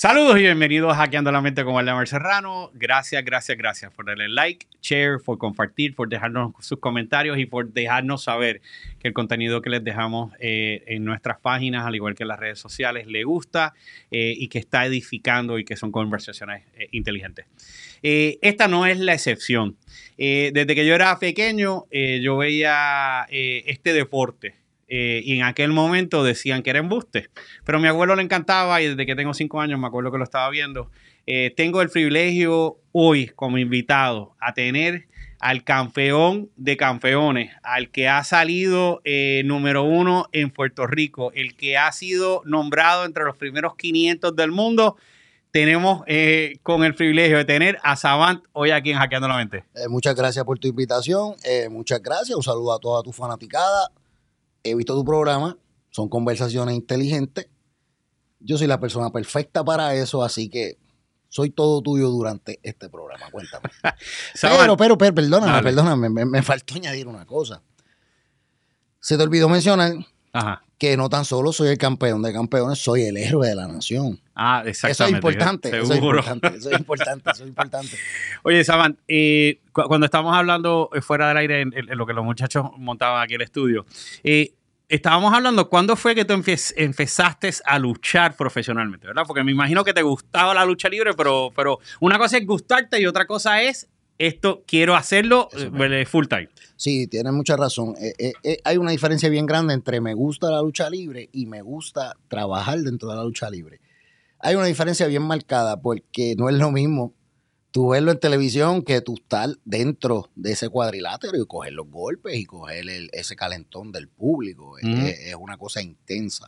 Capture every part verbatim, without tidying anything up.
Saludos y bienvenidos a Hackeando la Mente con Waldemar Serrano. Gracias, gracias, gracias por darle like, share, por compartir, por dejarnos sus comentarios y por dejarnos saber que el contenido que les dejamos eh, en nuestras páginas, al igual que en las redes sociales, le gusta eh, y que está edificando y que son conversaciones eh, inteligentes. Eh, esta no es la excepción. Eh, desde que yo era pequeño, eh, yo veía eh, este deporte. Eh, y en aquel momento decían que era embuste, pero a mi abuelo le encantaba y desde que tengo cinco años me acuerdo que lo estaba viendo. Eh, tengo el privilegio hoy como invitado a tener al campeón de campeones, al que ha salido eh, número uno en Puerto Rico, el que ha sido nombrado entre los primeros quinientos del mundo. Tenemos eh, con el privilegio de tener a Savant hoy aquí en Hackeando la Mente. Eh, muchas gracias por tu invitación, eh, muchas gracias, un saludo a toda tu fanaticada. He visto tu programa, son conversaciones inteligentes. Yo soy la persona perfecta para eso, así que soy todo tuyo durante este programa. Cuéntame. pero, pero, pero, perdóname, Dale. perdóname, me, me faltó añadir una cosa. Se te olvidó mencionar Ajá. que no tan solo soy el campeón de campeones, soy el héroe de la nación. Ah, exactamente. Eso es importante, eso es importante, eso es importante, eso es importante. Oye, Savant, eh, cu cuando estábamos hablando fuera del aire, en, en, en lo que los muchachos montaban aquí en el estudio, eh, estábamos hablando, ¿cuándo fue que tú empezaste a luchar profesionalmente, verdad? Porque me imagino que te gustaba la lucha libre, pero, pero una cosa es gustarte y otra cosa es esto, quiero hacerlo eh, full time. Sí, tienes mucha razón. Eh, eh, eh, hay una diferencia bien grande entre me gusta la lucha libre y me gusta trabajar dentro de la lucha libre. Hay una diferencia bien marcada porque no es lo mismo tú verlo en televisión que tú estar dentro de ese cuadrilátero y coger los golpes y coger el, ese calentón del público. Mm. Es, es una cosa intensa.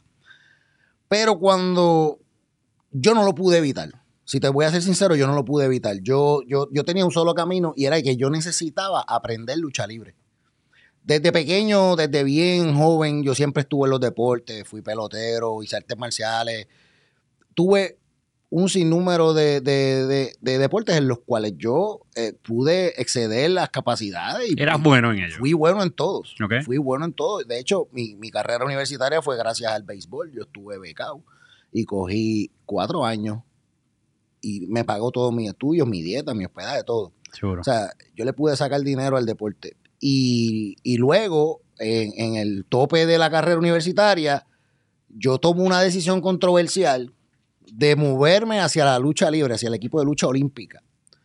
Pero cuando yo no lo pude evitar, si te voy a ser sincero, yo no lo pude evitar. Yo, yo, yo tenía un solo camino y era que yo necesitaba aprender lucha libre. Desde pequeño, desde bien joven, yo siempre estuve en los deportes, fui pelotero, hice artes marciales. Tuve un sinnúmero de, de, de, de deportes en los cuales yo eh, pude exceder las capacidades. Y, ¿Eras bueno en ellos? Fui bueno en todos. Okay. Fui bueno en todos. De hecho, mi, mi carrera universitaria fue gracias al béisbol. Yo estuve becado y cogí cuatro años y me pagó todos mis estudios, mi dieta, mi hospedaje, todo. Seguro. O sea, yo le pude sacar dinero al deporte. Y, y luego, en, en el tope de la carrera universitaria, yo tomo una decisión controversial de moverme hacia la lucha libre, hacia el equipo de lucha olímpica.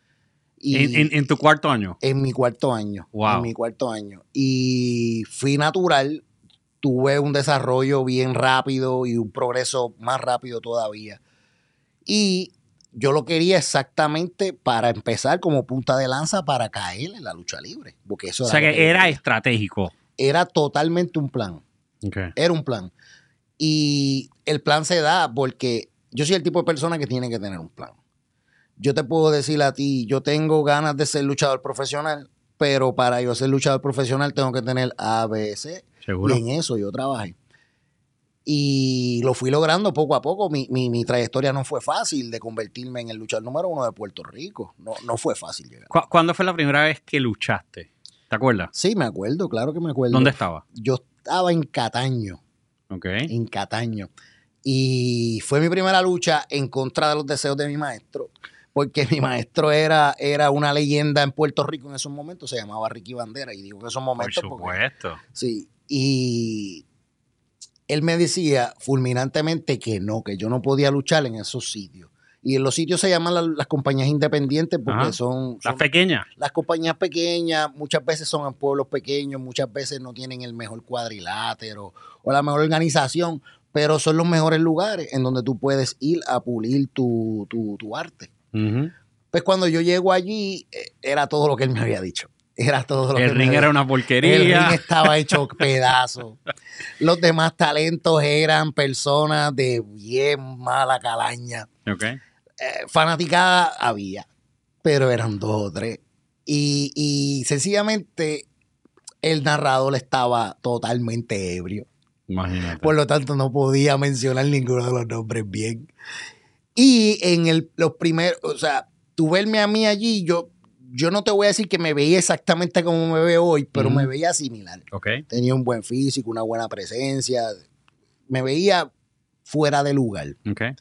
Y ¿En, en, en tu cuarto año? En mi cuarto año. Wow. En mi cuarto año. Y fui natural, tuve un desarrollo bien rápido y un progreso más rápido todavía. Y yo lo quería exactamente para empezar como punta de lanza para caer en la lucha libre. Porque eso o sea era que era estratégico. Era totalmente un plan. Okay. Era un plan. Y el plan se da porque yo soy el tipo de persona que tiene que tener un plan. Yo te puedo decir a ti, yo tengo ganas de ser luchador profesional, pero para yo ser luchador profesional tengo que tener A, B, C. ¿Seguro? Y en eso yo trabajé. Y lo fui logrando poco a poco. Mi, mi, mi trayectoria no fue fácil de convertirme en el luchador número uno de Puerto Rico. No, no fue fácil llegar. ¿Cu ¿Cuándo fue la primera vez que luchaste? ¿Te acuerdas? Sí, me acuerdo, claro que me acuerdo. ¿Dónde estaba? Yo estaba en Cataño. Ok. En Cataño. Y fue mi primera lucha en contra de los deseos de mi maestro, porque mi maestro era, era una leyenda en Puerto Rico en esos momentos, se llamaba Ricky Bandera, y digo en esos momentos. Por supuesto. Porque, sí, y él me decía fulminantemente que no, que yo no podía luchar en esos sitios. Y en los sitios se llaman la, las compañías independientes porque son, son... Las pequeñas. Las compañías pequeñas, muchas veces son en pueblos pequeños, muchas veces no tienen el mejor cuadrilátero o la mejor organización, pero son los mejores lugares en donde tú puedes ir a pulir tu, tu, tu arte. Uh-huh. Pues cuando yo llego allí, era todo lo que él me había dicho. Era todo lo el que ring era una porquería. El ring estaba hecho pedazos. Los demás talentos eran personas de bien mala calaña. Okay. Eh, fanaticada había, pero eran dos o tres. Y, y sencillamente el narrador estaba totalmente ebrio. Imagínate. Por lo tanto, no podía mencionar ninguno de los nombres bien. Y en el, los primeros, o sea, tú verme a mí allí, yo, yo no te voy a decir que me veía exactamente como me veo hoy, pero mm. me veía similar. Okay. Tenía un buen físico, una buena presencia. Me veía fuera de lugar. Okay.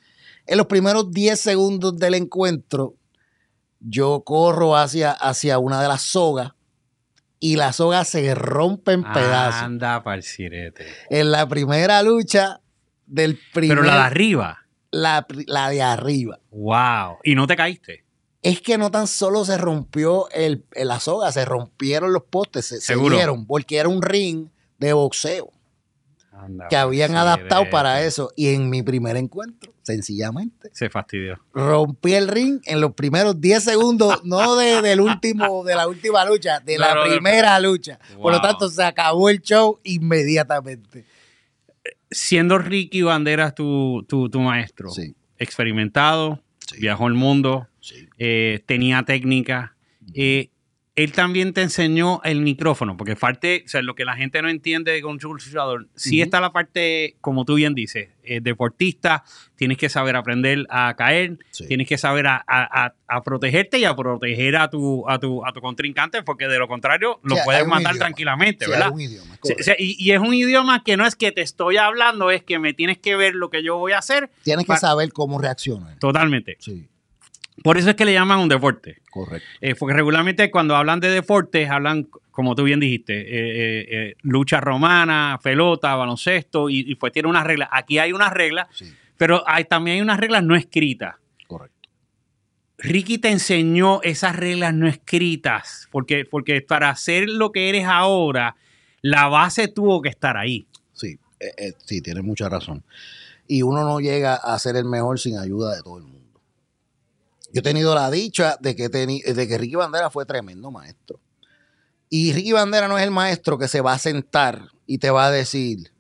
En los primeros diez segundos del encuentro, yo corro hacia, hacia una de las sogas y la soga se rompe en pedazos. Anda, parcirete. En la primera lucha del primer... Pero la de arriba. La, la de arriba. Wow. ¿Y no te caíste? Es que no tan solo se rompió el, la soga, se rompieron los postes, se, se ¿Seguro? dieron, porque era un ring de boxeo Anda, que habían parcirete. adaptado para eso. Y en mi primer encuentro, sencillamente, Se fastidió. rompí el ring en los primeros diez segundos, no de, del último, de la última lucha, de Claro, la primera lucha. Wow. Por lo tanto, se acabó el show inmediatamente. Siendo Ricky Banderas tu, tu, tu maestro, Sí. experimentado, Sí. viajó el mundo, Sí. eh, tenía técnica, eh, él también te enseñó el micrófono, porque parte, o sea, lo que la gente no entiende de un luchador, sí Ujú. está la parte, como tú bien dices, eh, deportista, tienes que saber aprender a caer, Sí. tienes que saber a, a- a- a protegerte y a proteger a tu, a tu, a tu contrincante, porque de lo contrario lo Sí, puedes hay un matar idioma. tranquilamente, Sí, ¿verdad? hay un idioma, Sí, correcto. o sea, y, y es un idioma que no es que te estoy hablando, es que me tienes que ver lo que yo voy a hacer. Tienes que para- saber cómo reaccionar. Totalmente. Sí, Por eso es que le llaman un deporte. correcto. Eh, porque regularmente cuando hablan de deportes, hablan, como tú bien dijiste, eh, eh, eh, lucha romana, pelota, baloncesto, y, y pues tiene unas reglas. Aquí hay unas reglas, Sí, pero hay, también hay unas reglas no escritas. correcto. Ricky te enseñó esas reglas no escritas, porque, porque para hacer lo que eres ahora, la base tuvo que estar ahí. Sí, eh, eh, sí, tienes mucha razón. Y uno no llega a ser el mejor sin ayuda de todo el mundo. Yo he tenido la dicha de que, teni- de que Ricky Bandera fue tremendo maestro. Y Ricky Bandera no es el maestro que se va a sentar y te va a decir,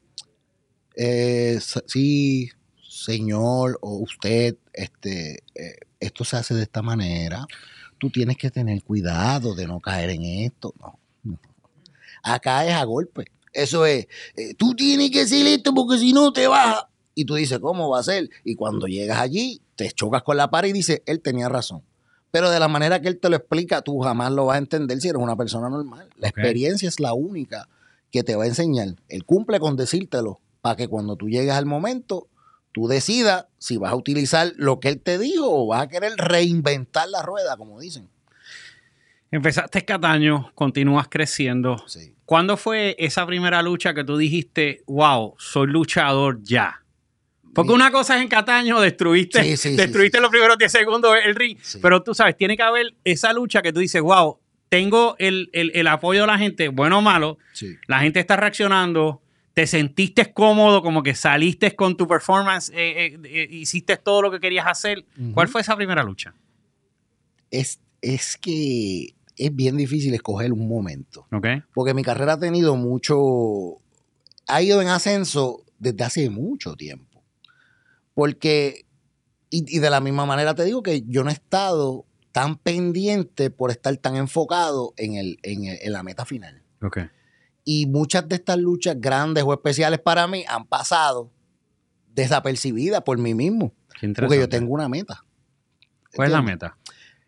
eh, s- sí, señor o usted, este, eh, esto se hace de esta manera. Tú tienes que tener cuidado de no caer en esto. No, no. Acá es a golpe. Eso es, eh, tú tienes que hacer esto porque si no te baja. Y tú dices, ¿cómo va a ser? Y cuando llegas allí, te chocas con la pared y dices, él tenía razón. Pero de la manera que él te lo explica, tú jamás lo vas a entender si eres una persona normal. La Ok. experiencia es la única que te va a enseñar. Él cumple con decírtelo para que cuando tú llegues al momento, tú decidas si vas a utilizar lo que él te dijo o vas a querer reinventar la rueda, como dicen. Empezaste Cataño, continúas creciendo. Sí. ¿Cuándo fue esa primera lucha que tú dijiste, wow, soy luchador ya? Porque Mi- una cosa es en Cataño, destruiste, Sí, sí, sí, destruiste sí, los primeros diez segundos el ring, Sí. pero tú sabes, tiene que haber esa lucha que tú dices, wow, tengo el, el- el apoyo de la gente, bueno o malo, Sí. la gente está reaccionando, te sentiste cómodo, como que saliste con tu performance, eh, eh, eh, hiciste todo lo que querías hacer. Ujú. ¿Cuál fue esa primera lucha? Es, es que es bien difícil escoger un momento. ¿Ok? Porque mi carrera ha tenido mucho, ha ido en ascenso desde hace mucho tiempo. Porque, y, y de la misma manera te digo que yo no he estado tan pendiente por estar tan enfocado en, el, en, el- en la meta final. Ok. Y muchas de estas luchas grandes o especiales para mí han pasado desapercibidas por mí mismo. Qué interesante. Porque yo tengo una meta. ¿Cuál es la ¿Entiendes? meta?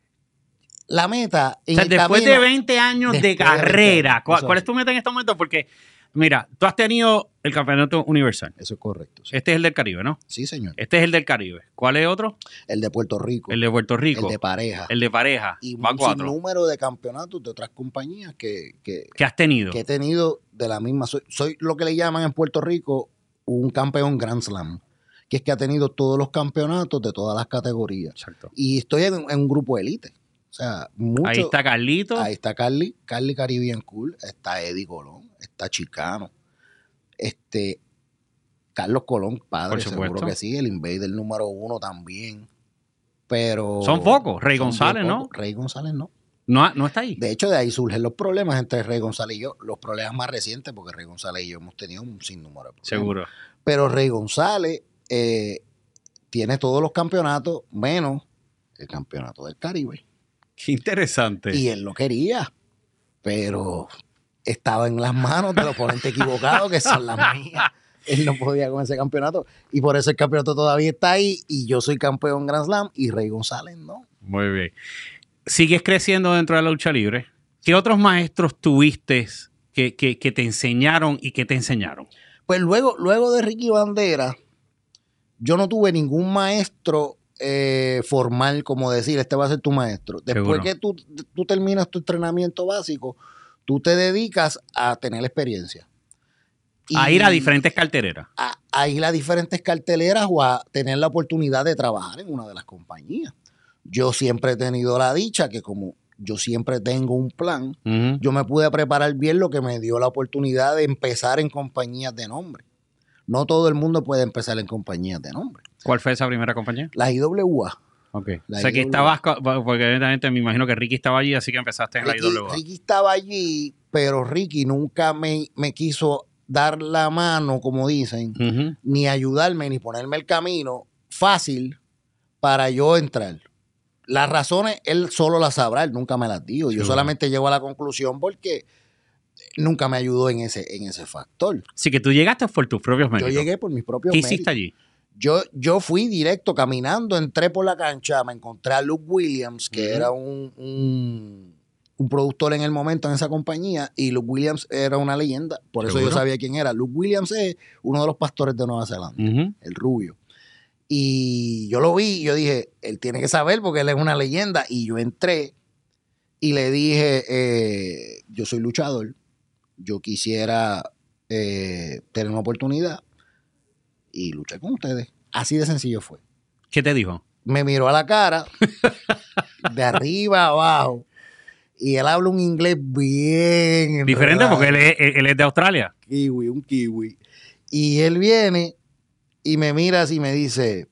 La meta en O sea, el después camino- de veinte años de después de veinte carrera, años, ¿cuál, eso cuál es es. tu meta en este momento? Porque, mira, tú has tenido el campeonato universal. Eso es correcto. Sí, Este es el del Caribe, ¿no? Sí, señor. Este es el del Caribe. ¿Cuál es otro? El de Puerto Rico. El de Puerto Rico. El de pareja. El de pareja. Y Va un cuatro. sinnúmero de campeonatos de otras compañías que, que, ¿Qué has tenido? que he tenido de la misma. Soy, soy lo que le llaman en Puerto Rico un campeón Grand Slam, que es que ha tenido todos los campeonatos de todas las categorías. Exacto. Y estoy en, en un grupo élite. O sea, mucho. Ahí está Carlito. Ahí está Carly, Carly Caribbean Cool, está Eddie Colón, está Chicano, este Carlos Colón, padre, Por supuesto. seguro que sí, el Invader número uno también. Pero. Son pocos. Rey son González, bien ¿no? pocos. Rey González no. No, no está ahí. De hecho, de ahí surgen los problemas entre Rey González y yo, los problemas más recientes, porque Rey González y yo hemos tenido un sinnúmero de problemas. Seguro. Pero Rey González eh, tiene todos los campeonatos, menos el campeonato del Caribe. Qué interesante. Y él lo quería, pero estaba en las manos del oponente equivocado, que son las mías. Él no podía con ese campeonato. Y por eso el campeonato todavía está ahí. Y yo soy campeón Grand Slam y Rey González no. Muy bien. Sigues creciendo dentro de la lucha libre. ¿Qué otros maestros tuviste que, que, que te enseñaron y que te enseñaron? Pues luego, luego de Ricky Bandera, yo no tuve ningún maestro eh, formal, como decir, este va a ser tu maestro. Después Seguro. que tú, tú terminas tu entrenamiento básico, tú te dedicas a tener experiencia. A ir a diferentes carteleras. A, a ir a diferentes carteleras o a tener la oportunidad de trabajar en una de las compañías. Yo siempre he tenido la dicha que como yo siempre tengo un plan, Uh-huh. yo me pude preparar bien, lo que me dio la oportunidad de empezar en compañías de nombre. No todo el mundo puede empezar en compañías de nombre. ¿Cuál fue esa primera compañía? La I W A. Ok. La o sea, que I W A. estabas, porque evidentemente me imagino que Ricky estaba allí, así que empezaste en Ricky, la I W A. Ricky estaba allí, pero Ricky nunca me, me quiso dar la mano, como dicen, Uh-huh. ni ayudarme, ni ponerme el camino fácil para yo entrar. Las razones, él solo las sabrá, él nunca me las dio. Yo Seguro. solamente llego a la conclusión porque nunca me ayudó en ese, en ese factor. Así que tú llegaste por tus propios Yo méritos. llegué por mis propios ¿Qué méritos. hiciste allí? Yo, yo fui directo caminando, entré por la cancha, me encontré a Luke Williams, que Uh-huh. era un, un, un productor en el momento en esa compañía, y Luke Williams era una leyenda, por eso ¿Seguro? yo sabía quién era. Luke Williams es uno de los pastores de Nueva Zelanda, Uh-huh. el rubio. Y yo lo vi y yo dije, él tiene que saber porque él es una leyenda. Y yo entré y le dije, eh, yo soy luchador, yo quisiera eh, tener una oportunidad y luché con ustedes. Así de sencillo fue. ¿Qué te dijo? Me miró a la cara, de arriba a abajo, y él habla un inglés bien Diferente raro. porque él es, él es de Australia. Kiwi, un kiwi. Y él viene y me mira así y me dice,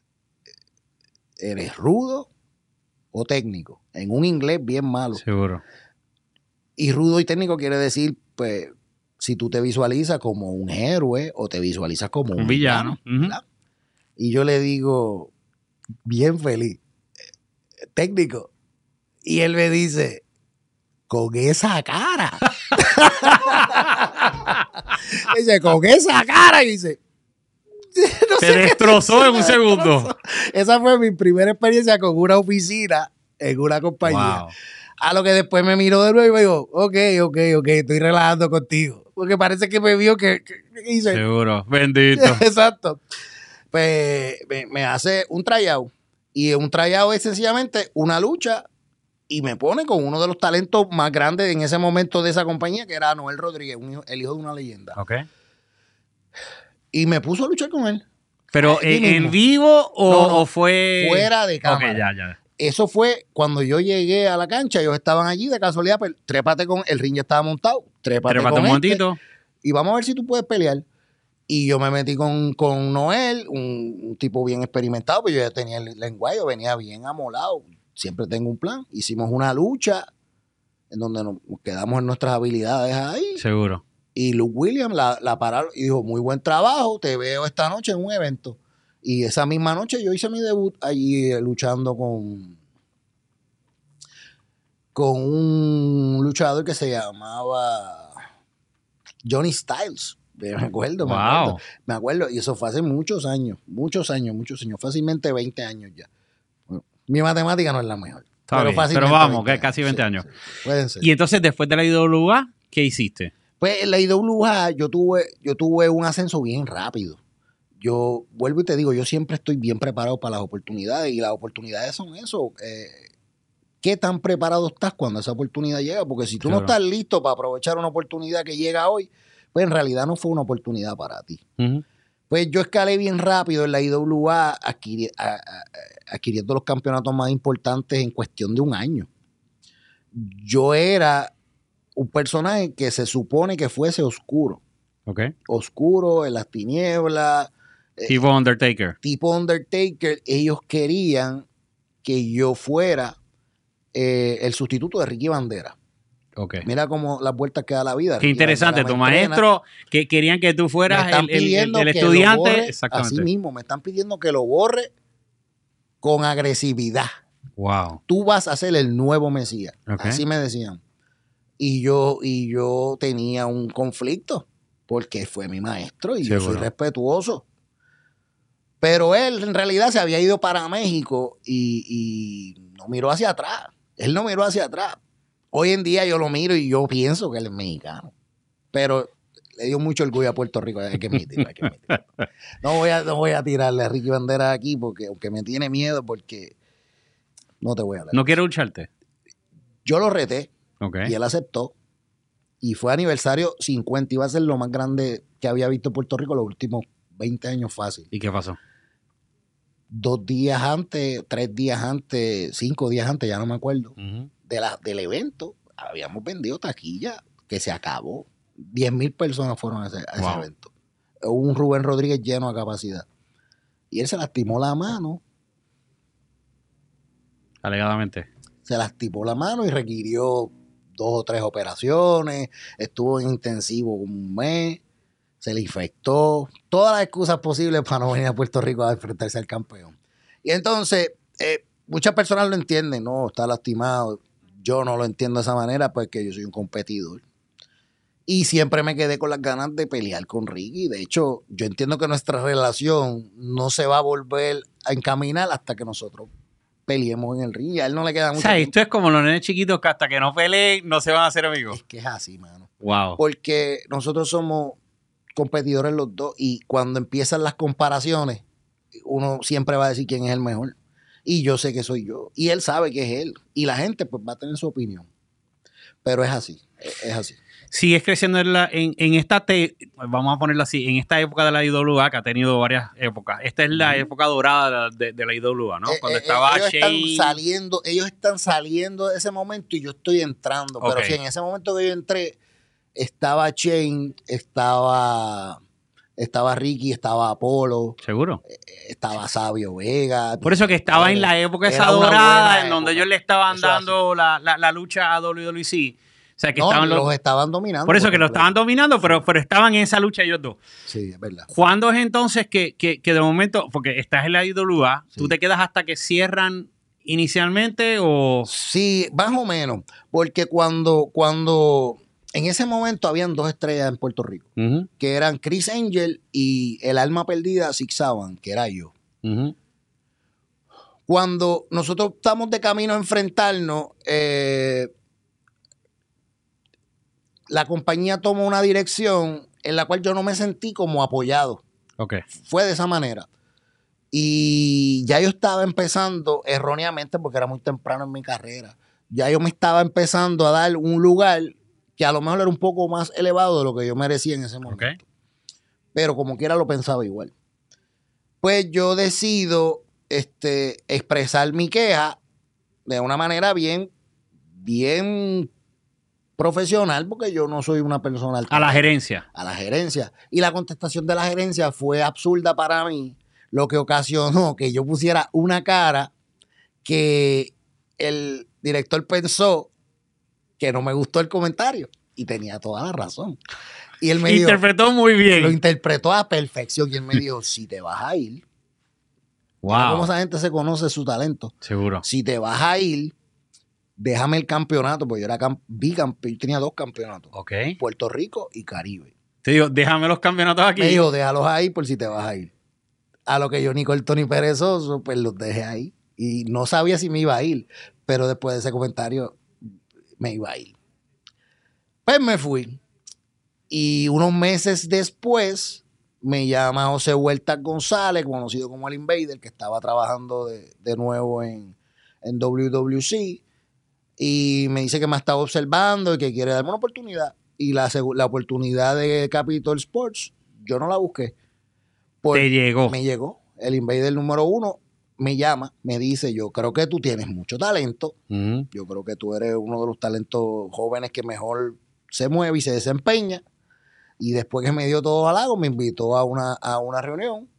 ¿eres rudo o técnico? En un inglés bien malo. Seguro. Y rudo y técnico quiere decir, pues, si tú te visualizas como un héroe o te visualizas como un, Un villano. villano, ¿verdad? Y yo le digo, bien feliz, técnico. Y él me dice, con esa cara. Dice, con esa cara. Y dice, no Te sé qué destrozó decir, en un me segundo. destrozó. Esa fue mi primera experiencia con una oficina en una compañía. Wow. A lo que después me miró de nuevo y me dijo, ok, ok, ok, estoy relajando contigo. Porque parece que me vio que, que, que hice. Seguro. Bendito. Exacto. Pues me, me hace un tryout. Y un tryout es sencillamente una lucha y me pone con uno de los talentos más grandes en ese momento de esa compañía, que era Noel Rodríguez, un hijo- el hijo de una leyenda. Ok. Y me puso a luchar con él. Pero Allí eh, mismo. ¿en vivo o, No, no, o fue...? fuera de Ok, cámara. ya, ya. Eso fue cuando yo llegué a la cancha, ellos estaban allí de casualidad, pues, trépate con, el ring ya estaba montado, trépate, Trépate con un este, momentito. y vamos a ver si tú puedes pelear. Y yo me metí con, con Noel, un, un tipo bien experimentado, pues yo ya tenía el lenguaje, yo venía bien amolado, siempre tengo un plan. Hicimos una lucha en donde nos quedamos en nuestras habilidades ahí, Seguro. y Luke Williams la, la pararon y dijo, muy buen trabajo, te veo esta noche en un evento. Y esa misma noche yo hice mi debut allí eh, luchando con, con un luchador que se llamaba Johnny Styles. Me acuerdo, me Wow. acuerdo. Me acuerdo. Y eso fue hace muchos años, muchos años, muchos años. Fácilmente veinte años ya. Bueno, mi matemática no es la mejor. Está bien, fácilmente pero vamos, que veinte casi veinte años. Sí, sí, pueden ser. Y entonces, después de la I W A, ¿qué hiciste? Pues en la I W A yo tuve, yo tuve un ascenso bien rápido. Yo vuelvo y te digo, yo siempre estoy bien preparado para las oportunidades y las oportunidades son eso. Eh, ¿Qué tan preparado estás cuando esa oportunidad llega? Porque si tú Claro. no estás listo para aprovechar una oportunidad que llega hoy, pues en realidad no fue una oportunidad para ti. Uh-huh. Pues yo escalé bien rápido en la I W A, adquiri- a- a- adquiriendo los campeonatos más importantes en cuestión de un año. Yo era un personaje que se supone que fuese oscuro. Ok. Oscuro, en las tinieblas, Tipo Undertaker. tipo Undertaker. Ellos querían que yo fuera eh, el sustituto de Ricky Bandera. Ok. Mira cómo las vueltas que da la vida. Qué Ricky interesante. Bandera Tu me entrena. maestro, que querían que tú Me fueras están el, el- el- pidiendo el que lo estudiante. borre, Exactamente. así mismo, me están pidiendo que lo borre con agresividad. Wow. Tú vas a ser el nuevo Mesías. Ok. Así me decían. Y yo, y yo tenía un conflicto porque fue mi maestro y yo Seguro. soy respetuoso. Pero él en realidad se había ido para México y, y no miró hacia atrás. Él no miró hacia atrás. Hoy en día yo lo miro y yo pienso que él es mexicano. Pero le dio mucho orgullo a Puerto Rico, hay que admitirlo, hay que admitirlo. No voy a, no voy a tirarle a Ricky Banderas aquí, porque aunque me tiene miedo, porque no te voy a hablar. ¿No quiere lucharte? Yo lo reté, okay. y él aceptó, y fue aniversario cincuenta, iba a ser lo más grande que había visto Puerto Rico los últimos veinte años fácil. ¿Y qué pasó? Dos días antes, tres días antes, cinco días antes, ya no me acuerdo, uh-huh. de la, del evento, habíamos vendido taquilla que se acabó. diez mil personas fueron a ese, a ese wow. evento. Hubo un Rubén Rodríguez lleno a capacidad. Y él se lastimó la mano. Alegadamente. Se lastimó la mano y requirió dos o tres operaciones. Estuvo en intensivo como un mes. Se le infectó. Todas las excusas posibles para no venir a Puerto Rico a enfrentarse al campeón. Y entonces, eh, muchas personas lo entienden. No, está lastimado. Yo no lo entiendo de esa manera porque yo soy un competidor. Y siempre me quedé con las ganas de pelear con Ricky. De hecho, yo entiendo que nuestra relación no se va a volver a encaminar hasta que nosotros peleemos en el ring. Y a él no le queda mucho. O sea, tiempo. Esto es como los nenes chiquitos que hasta que no peleen no se van a hacer amigos. Es que es así, mano. Wow. Porque nosotros somos competidores los dos y cuando empiezan las comparaciones, uno siempre va a decir quién es el mejor. Y yo sé que soy yo. Y él sabe que es él. Y la gente pues va a tener su opinión. Pero es así. Es así. Sigues creciendo en, la, en, en esta, te, vamos a ponerlo así, en esta época de la I W A, que ha tenido varias épocas. Esta es la mm. época dorada de, de la I W A, ¿no? Eh, Cuando eh, estaba ellos Shane. Están saliendo, ellos están saliendo de ese momento y yo estoy entrando. Okay. Pero sí, en ese momento que yo entré, estaba Shane, estaba, estaba Ricky, estaba Apolo. ¿Seguro? Estaba Sabio Vega. Por eso que estaba en la época esa dorada, en donde ellos le estaban dando la, la, la lucha a W W C. O sea, que no, estaban los, los estaban dominando. Por eso que los estaban dominando, pero, pero estaban en esa lucha ellos dos. Sí, es verdad. ¿Cuándo es entonces que, que, que de momento, porque estás en la I W A, sí. tú te quedas hasta que cierran inicialmente o...? Sí, más o menos. Porque cuando, cuando en ese momento habían dos estrellas en Puerto Rico, uh-huh. que eran Chris Angel y el alma perdida Six Saban, que era yo. Uh-huh. Cuando nosotros estamos de camino a enfrentarnos, eh, la compañía tomó una dirección en la cual yo no me sentí como apoyado. Okay. Fue de esa manera. Y ya yo estaba empezando, erróneamente, porque era muy temprano en mi carrera, ya yo me estaba empezando a dar un lugar que a lo mejor era un poco más elevado de lo que yo merecía en ese momento. Okay. Pero como quiera lo pensaba igual. Pues yo decido este, expresar mi queja de una manera bien, bien profesional, porque yo no soy una persona a la gerencia. A la gerencia. Y la contestación de la gerencia fue absurda para mí, lo que ocasionó que yo pusiera una cara que el director pensó que no me gustó el comentario. Y tenía toda la razón. Y él me interpretó dijo, muy bien. Lo interpretó a perfección. Y él me dijo, si te vas a ir, wow. ¿cómo esa gente se conoce su talento? Seguro. Si te vas a ir, déjame el campeonato, porque yo era bicampeón, yo tenía dos campeonatos. Okay. Puerto Rico y Caribe. Te digo, déjame los campeonatos aquí. Me dijo, déjalos ahí por si te vas a ir. A lo que yo ni corto ni perezoso, pues los dejé ahí. Y no sabía si me iba a ir, pero después de ese comentario me iba a ir. Pues me fui. Y unos meses después me llama José Huertas González, conocido como el Invader, que estaba trabajando de, de nuevo en, en W W C. Y me dice que me ha estado observando y que quiere darme una oportunidad. Y la, la oportunidad de Capitol Sports, yo no la busqué. Por, Te llegó. Me llegó. El Invader número uno me llama, me dice, yo creo que tú tienes mucho talento. Uh-huh. Yo creo que tú eres uno de los talentos jóvenes que mejor se mueve y se desempeña. Y después que me dio todo halago, me invitó a una, a una reunión.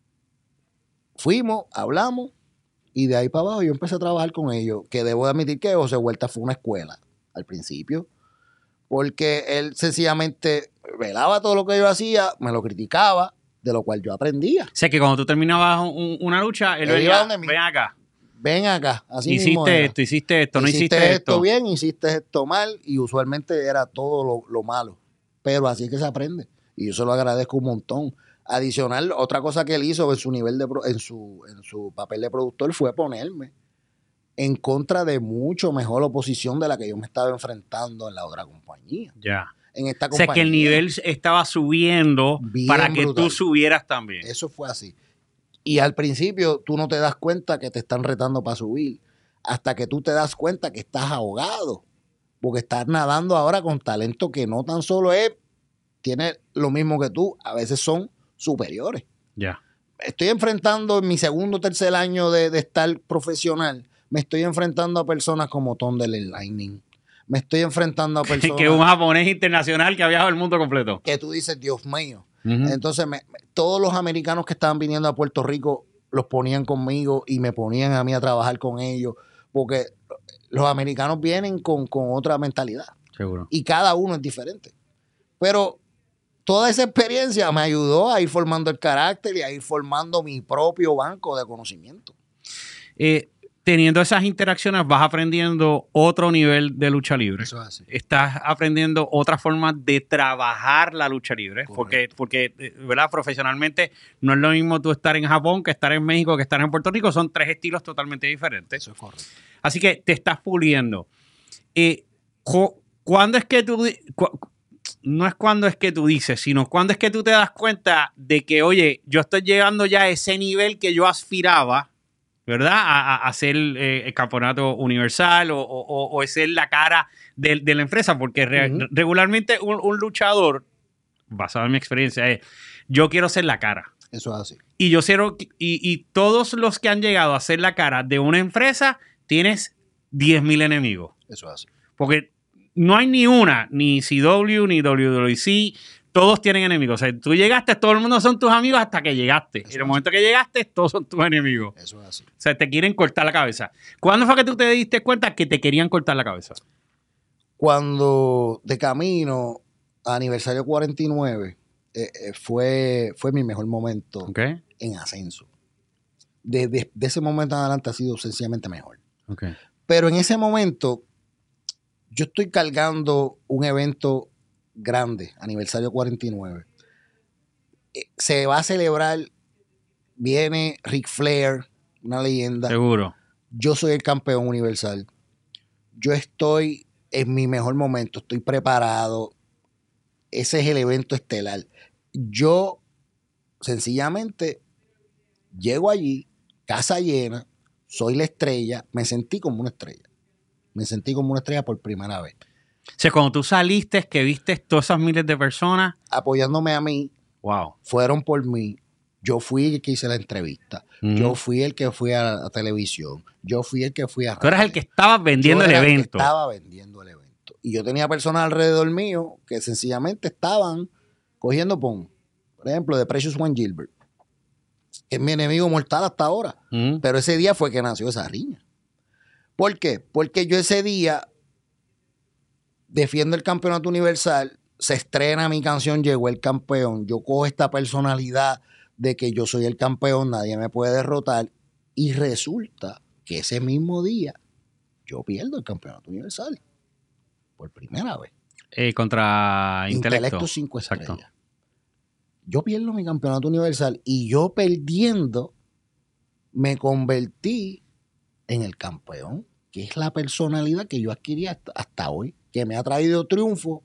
Fuimos, hablamos. Y de ahí para abajo yo empecé a trabajar con ellos, que debo de admitir que José Huerta fue una escuela al principio, porque él sencillamente velaba todo lo que yo hacía, me lo criticaba, de lo cual yo aprendía. O sea que cuando tú terminabas un, una lucha, él, él venía, donde ven acá. Ven acá, así hiciste mismo era. esto, hiciste esto, no hiciste, hiciste esto. esto. bien, hiciste esto mal, y usualmente era todo lo, lo malo. Pero así es que se aprende, y yo se lo agradezco un montón. Adicional, otra cosa que él hizo en su nivel de en su, en su papel de productor fue ponerme en contra de mucho mejor oposición de la que yo me estaba enfrentando en la otra compañía. Ya. en esta O compañía. sea, que el nivel estaba subiendo Bien para que brutal. tú subieras también. Eso fue así. Y al principio tú no te das cuenta que te están retando para subir, hasta que tú te das cuenta que estás ahogado, porque estás nadando ahora con talento que no tan solo es, tiene lo mismo que tú, a veces son superiores. Ya. Estoy enfrentando en mi segundo o tercer año de, de estar profesional, me estoy enfrentando a personas como Thunder Lightning, me estoy enfrentando a personas... que es un japonés internacional que ha viajado el mundo completo. Que tú dices, Dios mío. Uh-huh. Entonces, me, me, todos los americanos que estaban viniendo a Puerto Rico los ponían conmigo y me ponían a mí a trabajar con ellos, porque los americanos vienen con, con otra mentalidad. Seguro. Y cada uno es diferente. Pero toda esa experiencia me ayudó a ir formando el carácter y a ir formando mi propio banco de conocimiento. Eh, teniendo esas interacciones vas aprendiendo otro nivel de lucha libre. Eso es así. Estás aprendiendo otra forma de trabajar la lucha libre. Correcto. Porque, porque, ¿verdad? Profesionalmente no es lo mismo tú estar en Japón que estar en México que estar en Puerto Rico. Son tres estilos totalmente diferentes. Eso es correcto. Así que te estás puliendo. Eh, ¿Cuándo es que tú... Cu no es cuando es que tú dices, sino cuando es que tú te das cuenta de que, oye, yo estoy llegando ya a ese nivel que yo aspiraba, ¿verdad? A, a hacer eh, el campeonato universal o, o, o ser la cara de, de la empresa, porque re, uh-huh. regularmente un, un luchador, basado en mi experiencia, es, yo quiero ser la cara. Eso es así. Y yo quiero, y, y todos los que han llegado a ser la cara de una empresa, tienes diez mil enemigos. Eso es así. Porque no hay ni una, ni C W, ni W W C, todos tienen enemigos. O sea, tú llegaste, todo el mundo son tus amigos hasta que llegaste. Eso y en el momento que llegaste, todos son tus enemigos. Eso es así. O sea, te quieren cortar la cabeza. ¿Cuándo fue que tú te diste cuenta que te querían cortar la cabeza? Cuando de camino a aniversario cuarenta y nueve, eh, eh, fue, fue mi mejor momento okay. en ascenso. Desde de, de ese momento en adelante ha sido sencillamente mejor. Okay. Pero en ese momento, yo estoy cargando un evento grande, aniversario cuarenta y nueve. Eh, se va a celebrar, viene Ric Flair, una leyenda. Seguro. Yo soy el campeón universal. Yo estoy en mi mejor momento, estoy preparado. Ese es el evento estelar. Yo, sencillamente, llego allí, casa llena, soy la estrella, me sentí como una estrella. Me sentí como una estrella por primera vez. O sea, cuando tú saliste, que viste todas esas miles de personas apoyándome a mí, wow. fueron por mí. Yo fui el que hice la entrevista. Mm. Yo fui el que fui a, a televisión. Yo fui el que fui a... Tú eras el que estaba vendiendo el evento. El que estaba vendiendo el evento. Y yo tenía personas alrededor mío que sencillamente estaban cogiendo pon. Por ejemplo, de Precious One Gilbert, que es mi enemigo mortal hasta ahora. Mm. Pero ese día fue que nació esa riña. ¿Por qué? Porque yo ese día defiendo el campeonato universal, se estrena mi canción Llegó el Campeón, yo cojo esta personalidad de que yo soy el campeón, nadie me puede derrotar, y resulta que ese mismo día yo pierdo el campeonato universal por primera vez. Eh, contra Intelecto. Intelecto cinco estrellas. Exacto. Yo pierdo mi campeonato universal y yo perdiendo me convertí en el campeón, que es la personalidad que yo adquirí hasta, hasta hoy, que me ha traído triunfos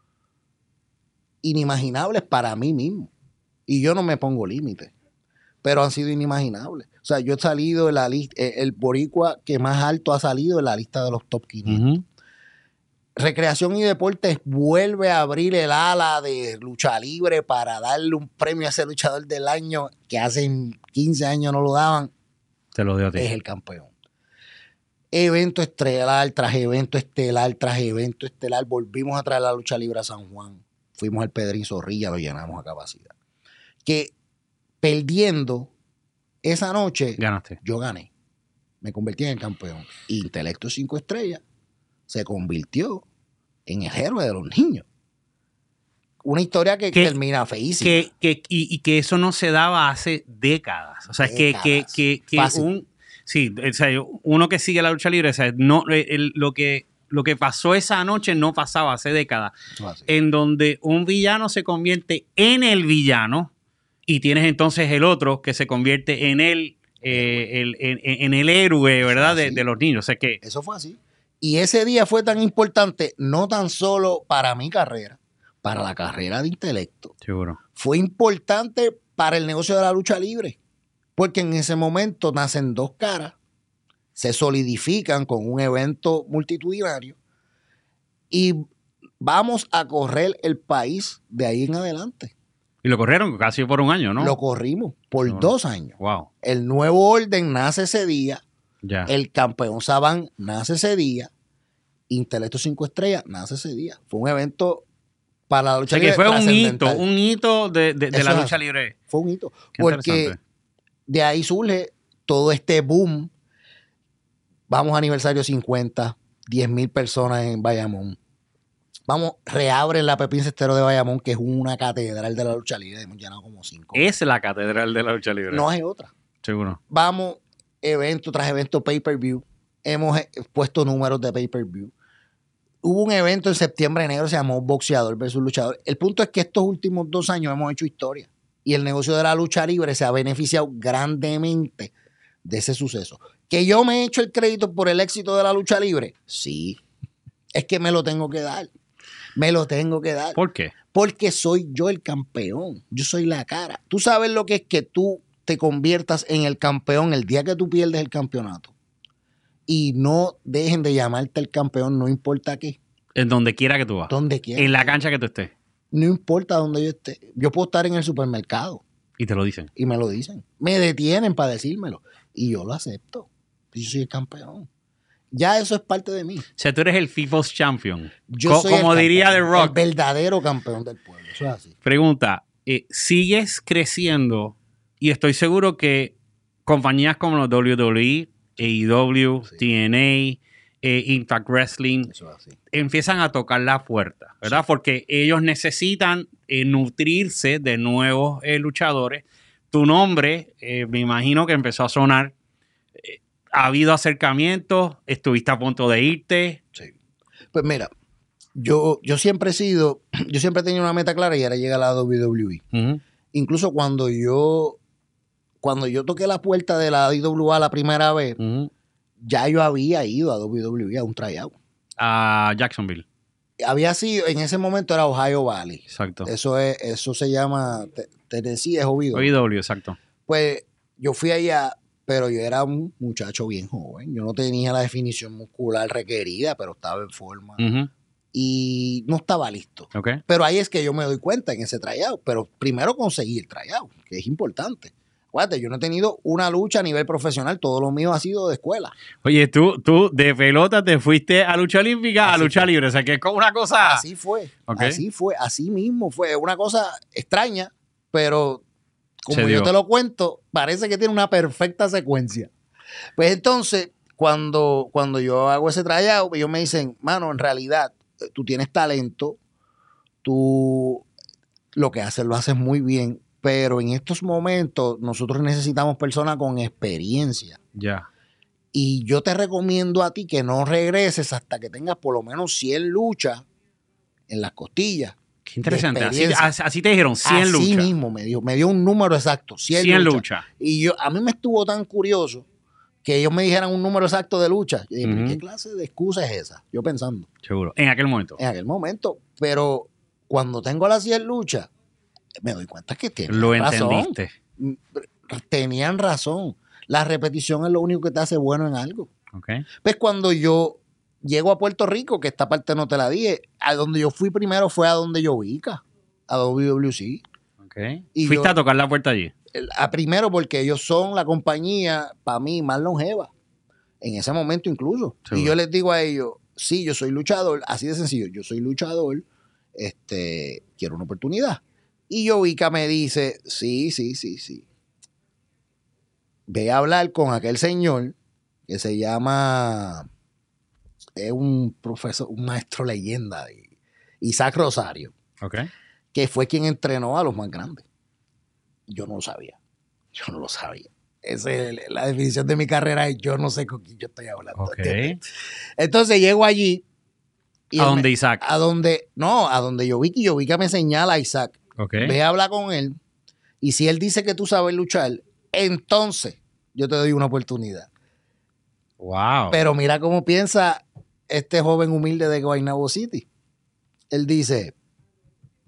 inimaginables para mí mismo. Y yo no me pongo límites, pero han sido inimaginables. O sea, yo he salido en la lista, el boricua que más alto ha salido en la lista de los top quinientos. Uh-huh. Recreación y Deportes vuelve a abrir el ala de lucha libre para darle un premio a ese luchador del año que hace quince años no lo daban. Te lo dio a ti. Es el campeón. Evento estelar tras evento estelar tras evento estelar. Volvimos a traer la lucha libre a San Juan. Fuimos al Pedrín Zorrilla, lo llenamos a capacidad. Que perdiendo esa noche, ganaste. Yo gané. Me convertí en el campeón. Intelecto cinco estrellas se convirtió en el héroe de los niños. Una historia que, que termina feísima. Que, que, y, y que eso no se daba hace décadas. O sea, décadas. que, que, que, que un... Sí, o sea, uno que sigue la lucha libre, o sea, no, el, lo, que, lo que pasó esa noche no pasaba hace décadas. Ah, sí. En donde un villano se convierte en el villano y tienes entonces el otro que se convierte en el, eh, el, en, en el héroe, ¿verdad? De, de los niños. O sea, que eso fue así. Y ese día fue tan importante, no tan solo para mi carrera, para la carrera de intelecto. Seguro. Fue importante para el negocio de la lucha libre, porque en ese momento nacen dos caras, se solidifican con un evento multitudinario y vamos a correr el país de ahí en adelante. Y lo corrieron casi por un año, ¿no? Lo corrimos por Seguro. dos años. Wow. El nuevo orden nace ese día, Ya. el campeón Saban nace ese día, Intelecto cinco Estrellas nace ese día. Fue un evento para la O lucha sea, que libre fue un hito, trascendental. un hito de, de, de Eso la es lucha así. libre. Fue un hito. Qué Porque interesante. de ahí surge todo este boom. Vamos a aniversario cincuenta, diez mil personas en Bayamón. Vamos, reabren la Pepín Cestero de Bayamón, que es una catedral de la lucha libre. Hemos llenado como cinco. Es la catedral de la lucha libre. No hay otra. Seguro. Vamos, evento tras evento, pay-per-view. Hemos eh, puesto números de pay-per-view. Hubo un evento en septiembre negro, se llamó Boxeador versus Luchador. El punto es que estos últimos dos años hemos hecho historia. Y el negocio de la lucha libre se ha beneficiado grandemente de ese suceso. ¿Que yo me he hecho el crédito por el éxito de la lucha libre? Sí. Es que me lo tengo que dar. Me lo tengo que dar. ¿Por qué? Porque soy yo el campeón. Yo soy la cara. Tú sabes lo que es que tú te conviertas en el campeón el día que tú pierdes el campeonato. Y no dejen de llamarte el campeón, no importa qué. En donde quiera que tú vas. Donde quiera. En la cancha que tú estés. No importa donde yo esté. Yo puedo estar en el supermercado Y te lo dicen. y me lo dicen. Me detienen para decírmelo. Y yo lo acepto. Yo soy el campeón. Ya eso es parte de mí. O sea, tú eres el FIFO's champion. Yo Co- soy el como diría The campeón, Rock. el verdadero campeón del pueblo. Eso es así. Pregunta, eh, ¿sigues creciendo? Y estoy seguro que compañías como los W W E, A E W, Sí. T N A, eh, Impact Wrestling, Eso es así. empiezan a tocar la puerta, ¿verdad? Porque ellos necesitan eh, nutrirse de nuevos eh, luchadores. Tu nombre, eh, me imagino que empezó a sonar. Eh, ¿Ha habido acercamientos? ¿Estuviste a punto de irte? Sí. Pues mira, yo, yo siempre he sido, yo siempre he tenido una meta clara y era llegar a la W W E. Ujú. Incluso cuando yo, cuando yo toqué la puerta de la I W A la primera vez, Ujú. ya yo había ido a W W E a un tryout. A Jacksonville. Había sido, en ese momento era Ohio Valley. Exacto. Eso es, eso se llama, te, Tennessee es O Ovido. E W, exacto. Pues yo fui allá, pero yo era un muchacho bien joven. Yo no tenía la definición muscular requerida, pero estaba en forma. Ujú. Y no estaba listo. Ok. Pero ahí es que yo me doy cuenta en ese tryout. Pero primero conseguí el tryout, que es importante. Acuérdate, yo no he tenido una lucha a nivel profesional. Todo lo mío ha sido de escuela. Oye, tú, tú de pelota te fuiste a lucha olímpica, a Así lucha fue. libre. O sea, que es como una cosa... Así fue. Ok. Así fue. Así mismo fue. Una cosa extraña, pero como Se yo dio. te lo cuento, parece que tiene una perfecta secuencia. Pues entonces, cuando, cuando yo hago ese tryout, ellos me dicen, mano, en realidad, eh, tú tienes talento, tú lo que haces lo haces muy bien, pero en estos momentos nosotros necesitamos personas con experiencia. Ya. Y yo te recomiendo a ti que no regreses hasta que tengas por lo menos cien luchas en las costillas. Qué interesante. De Así, experiencia. así- así te dijeron, cien Así luchas. mismo me dio, me dio un número exacto, cien, cien luchas. luchas. Y yo, a mí me estuvo tan curioso que ellos me dijeran un número exacto de luchas. Yo dije, ¿pero Ujú. qué clase de excusa es esa? Yo pensando, Seguro. En aquel momento. en aquel momento. Pero cuando tengo las cien luchas, me doy cuenta que tienen Lo razón. entendiste. Tenían razón. La repetición es lo único que te hace bueno en algo. Ok. Pues cuando yo llego a Puerto Rico, que esta parte no te la dije, a donde yo fui primero fue a donde yo ubica, a W W C. Ok. Y Fuiste yo- a tocar la puerta allí. El- A primero porque ellos son la compañía, para mí, más longeva. En ese momento incluso. Seguro. Y yo les digo a ellos, sí, yo soy luchador, así de sencillo, yo soy luchador, este, quiero una oportunidad. Y Yovica me dice, sí, sí, sí, sí. Ve a hablar con aquel señor que se llama, es un profesor, un maestro leyenda, de Isaac Rosario, Ok. que fue quien entrenó a los más grandes. Yo no lo sabía. Yo no lo sabía. Esa es la definición de mi carrera y yo no sé con quién yo estoy hablando. Ok. ¿Entiendes? Entonces llego allí. y ¿A él dónde me- Isaac? A donde, no, a donde yo vi que yo vi que me señala a Isaac. Ok. Ve a hablar con él. Y si él dice que tú sabes luchar, entonces yo te doy una oportunidad. Wow. Pero mira cómo piensa este joven humilde de Guaynabo City. Él dice,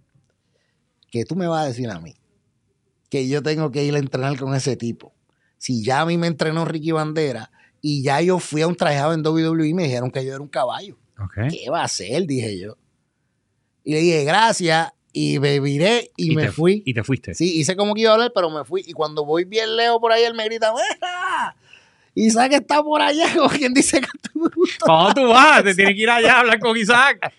¿qué tú me vas a decir a mí? Que yo tengo que ir a entrenar con ese tipo. Si ya a mí me entrenó Ricky Bandera y ya yo fui a un trajeado en W W E y me dijeron que yo era un caballo. Okay. ¿Qué va a hacer? Dije yo. Y le dije, gracias, y me viré y, y me te, fui. Y te fuiste. Sí, hice como que iba a hablar, pero me fui. Y cuando voy bien lejos por ahí, él me grita, ¡Mira! Isaac está por allá, como quien dice que tú... ¿Cómo tú vas? Te tienes que ir allá a hablar con Isaac.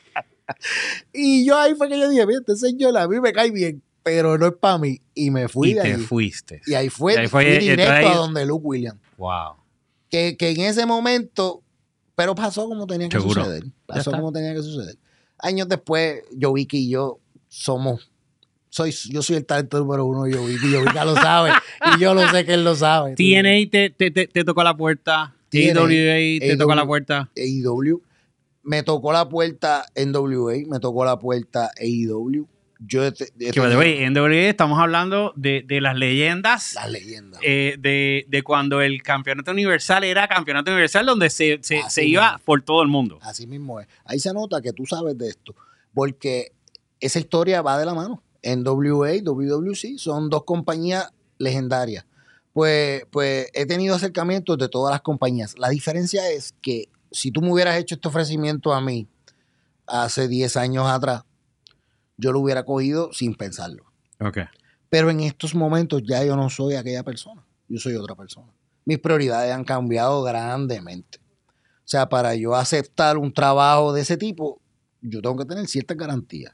Y yo ahí fue que yo dije, mira, este señor a mí me cae bien, pero no es para mí. Y me fui y de te ahí. fuiste. Y ahí fue, y ahí fue fui directo ahí... a donde Luke Williams. Wow. Que, que en ese momento, pero pasó como tenía que Seguro. suceder. Pasó como tenía que suceder. Años después, Joviki y yo somos, soy, yo soy el talento número uno de Joviki, Jovika lo sabe, y yo lo sé que él lo sabe. T N A te, te, te, te tocó la puerta, A W A te tocó la puerta. A E W, me tocó la puerta en W A, me tocó la puerta A E W. Yo he, he que, by the way, en W A estamos hablando de, de las leyendas. Las leyendas. Eh, de, de cuando el campeonato universal era campeonato universal donde se, se, se iba mismo. Por todo el mundo. Así mismo es. Ahí se nota que tú sabes de esto. Porque esa historia va de la mano. En W A, W W C son dos compañías legendarias. Pues, pues he tenido acercamientos de todas las compañías. La diferencia es que si tú me hubieras hecho este ofrecimiento a mí hace diez años atrás, yo lo hubiera cogido sin pensarlo. Okay. Pero en estos momentos ya yo no soy aquella persona. Yo soy otra persona. Mis prioridades han cambiado grandemente. O sea, para yo aceptar un trabajo de ese tipo, yo tengo que tener ciertas garantías.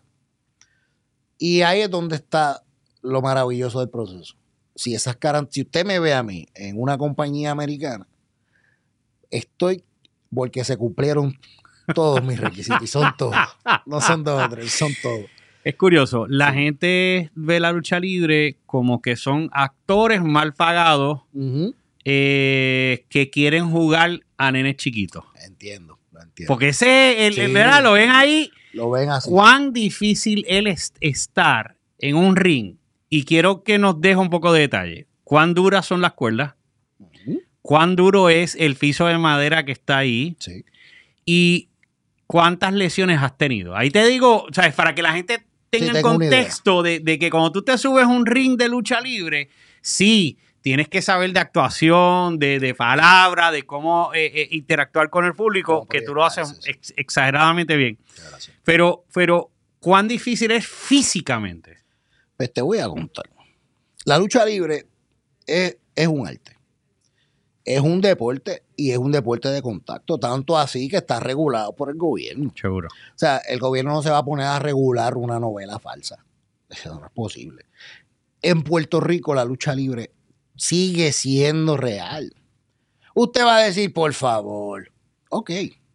Y ahí es donde está lo maravilloso del proceso. Si esas garantías, si usted me ve a mí en una compañía americana, estoy porque se cumplieron todos mis requisitos. Y son todos. No son dos o tres, son todos. Es curioso, la sí. gente ve la lucha libre como que son actores mal pagados uh-huh. eh, que quieren jugar a nenes chiquitos. Entiendo, lo entiendo. Porque ese, el, sí, el, ¿verdad? Lo ven ahí. Lo ven así. Cuán difícil es estar en un ring. Y quiero que nos deje un poco de detalle. ¿Cuán duras son las cuerdas? Uh-huh. ¿Cuán duro es el piso de madera que está ahí? Sí. Y ¿cuántas lesiones has tenido? Ahí te digo, ¿sabes? Para que la gente tenga sí, el contexto de, de que cuando tú te subes a un ring de lucha libre, sí, tienes que saber de actuación, de, de palabra, de cómo eh, eh, interactuar con el público, que tú lo haces ex, exageradamente bien. Pero, pero, ¿cuán difícil es físicamente? Pues te voy a contar. La lucha libre es, es un arte. Es un deporte y es un deporte de contacto, tanto así que está regulado por el gobierno. Seguro. O sea, el gobierno no se va a poner a regular una novela falsa. Eso no es posible. En Puerto Rico la lucha libre sigue siendo real. Usted va a decir, por favor, ok,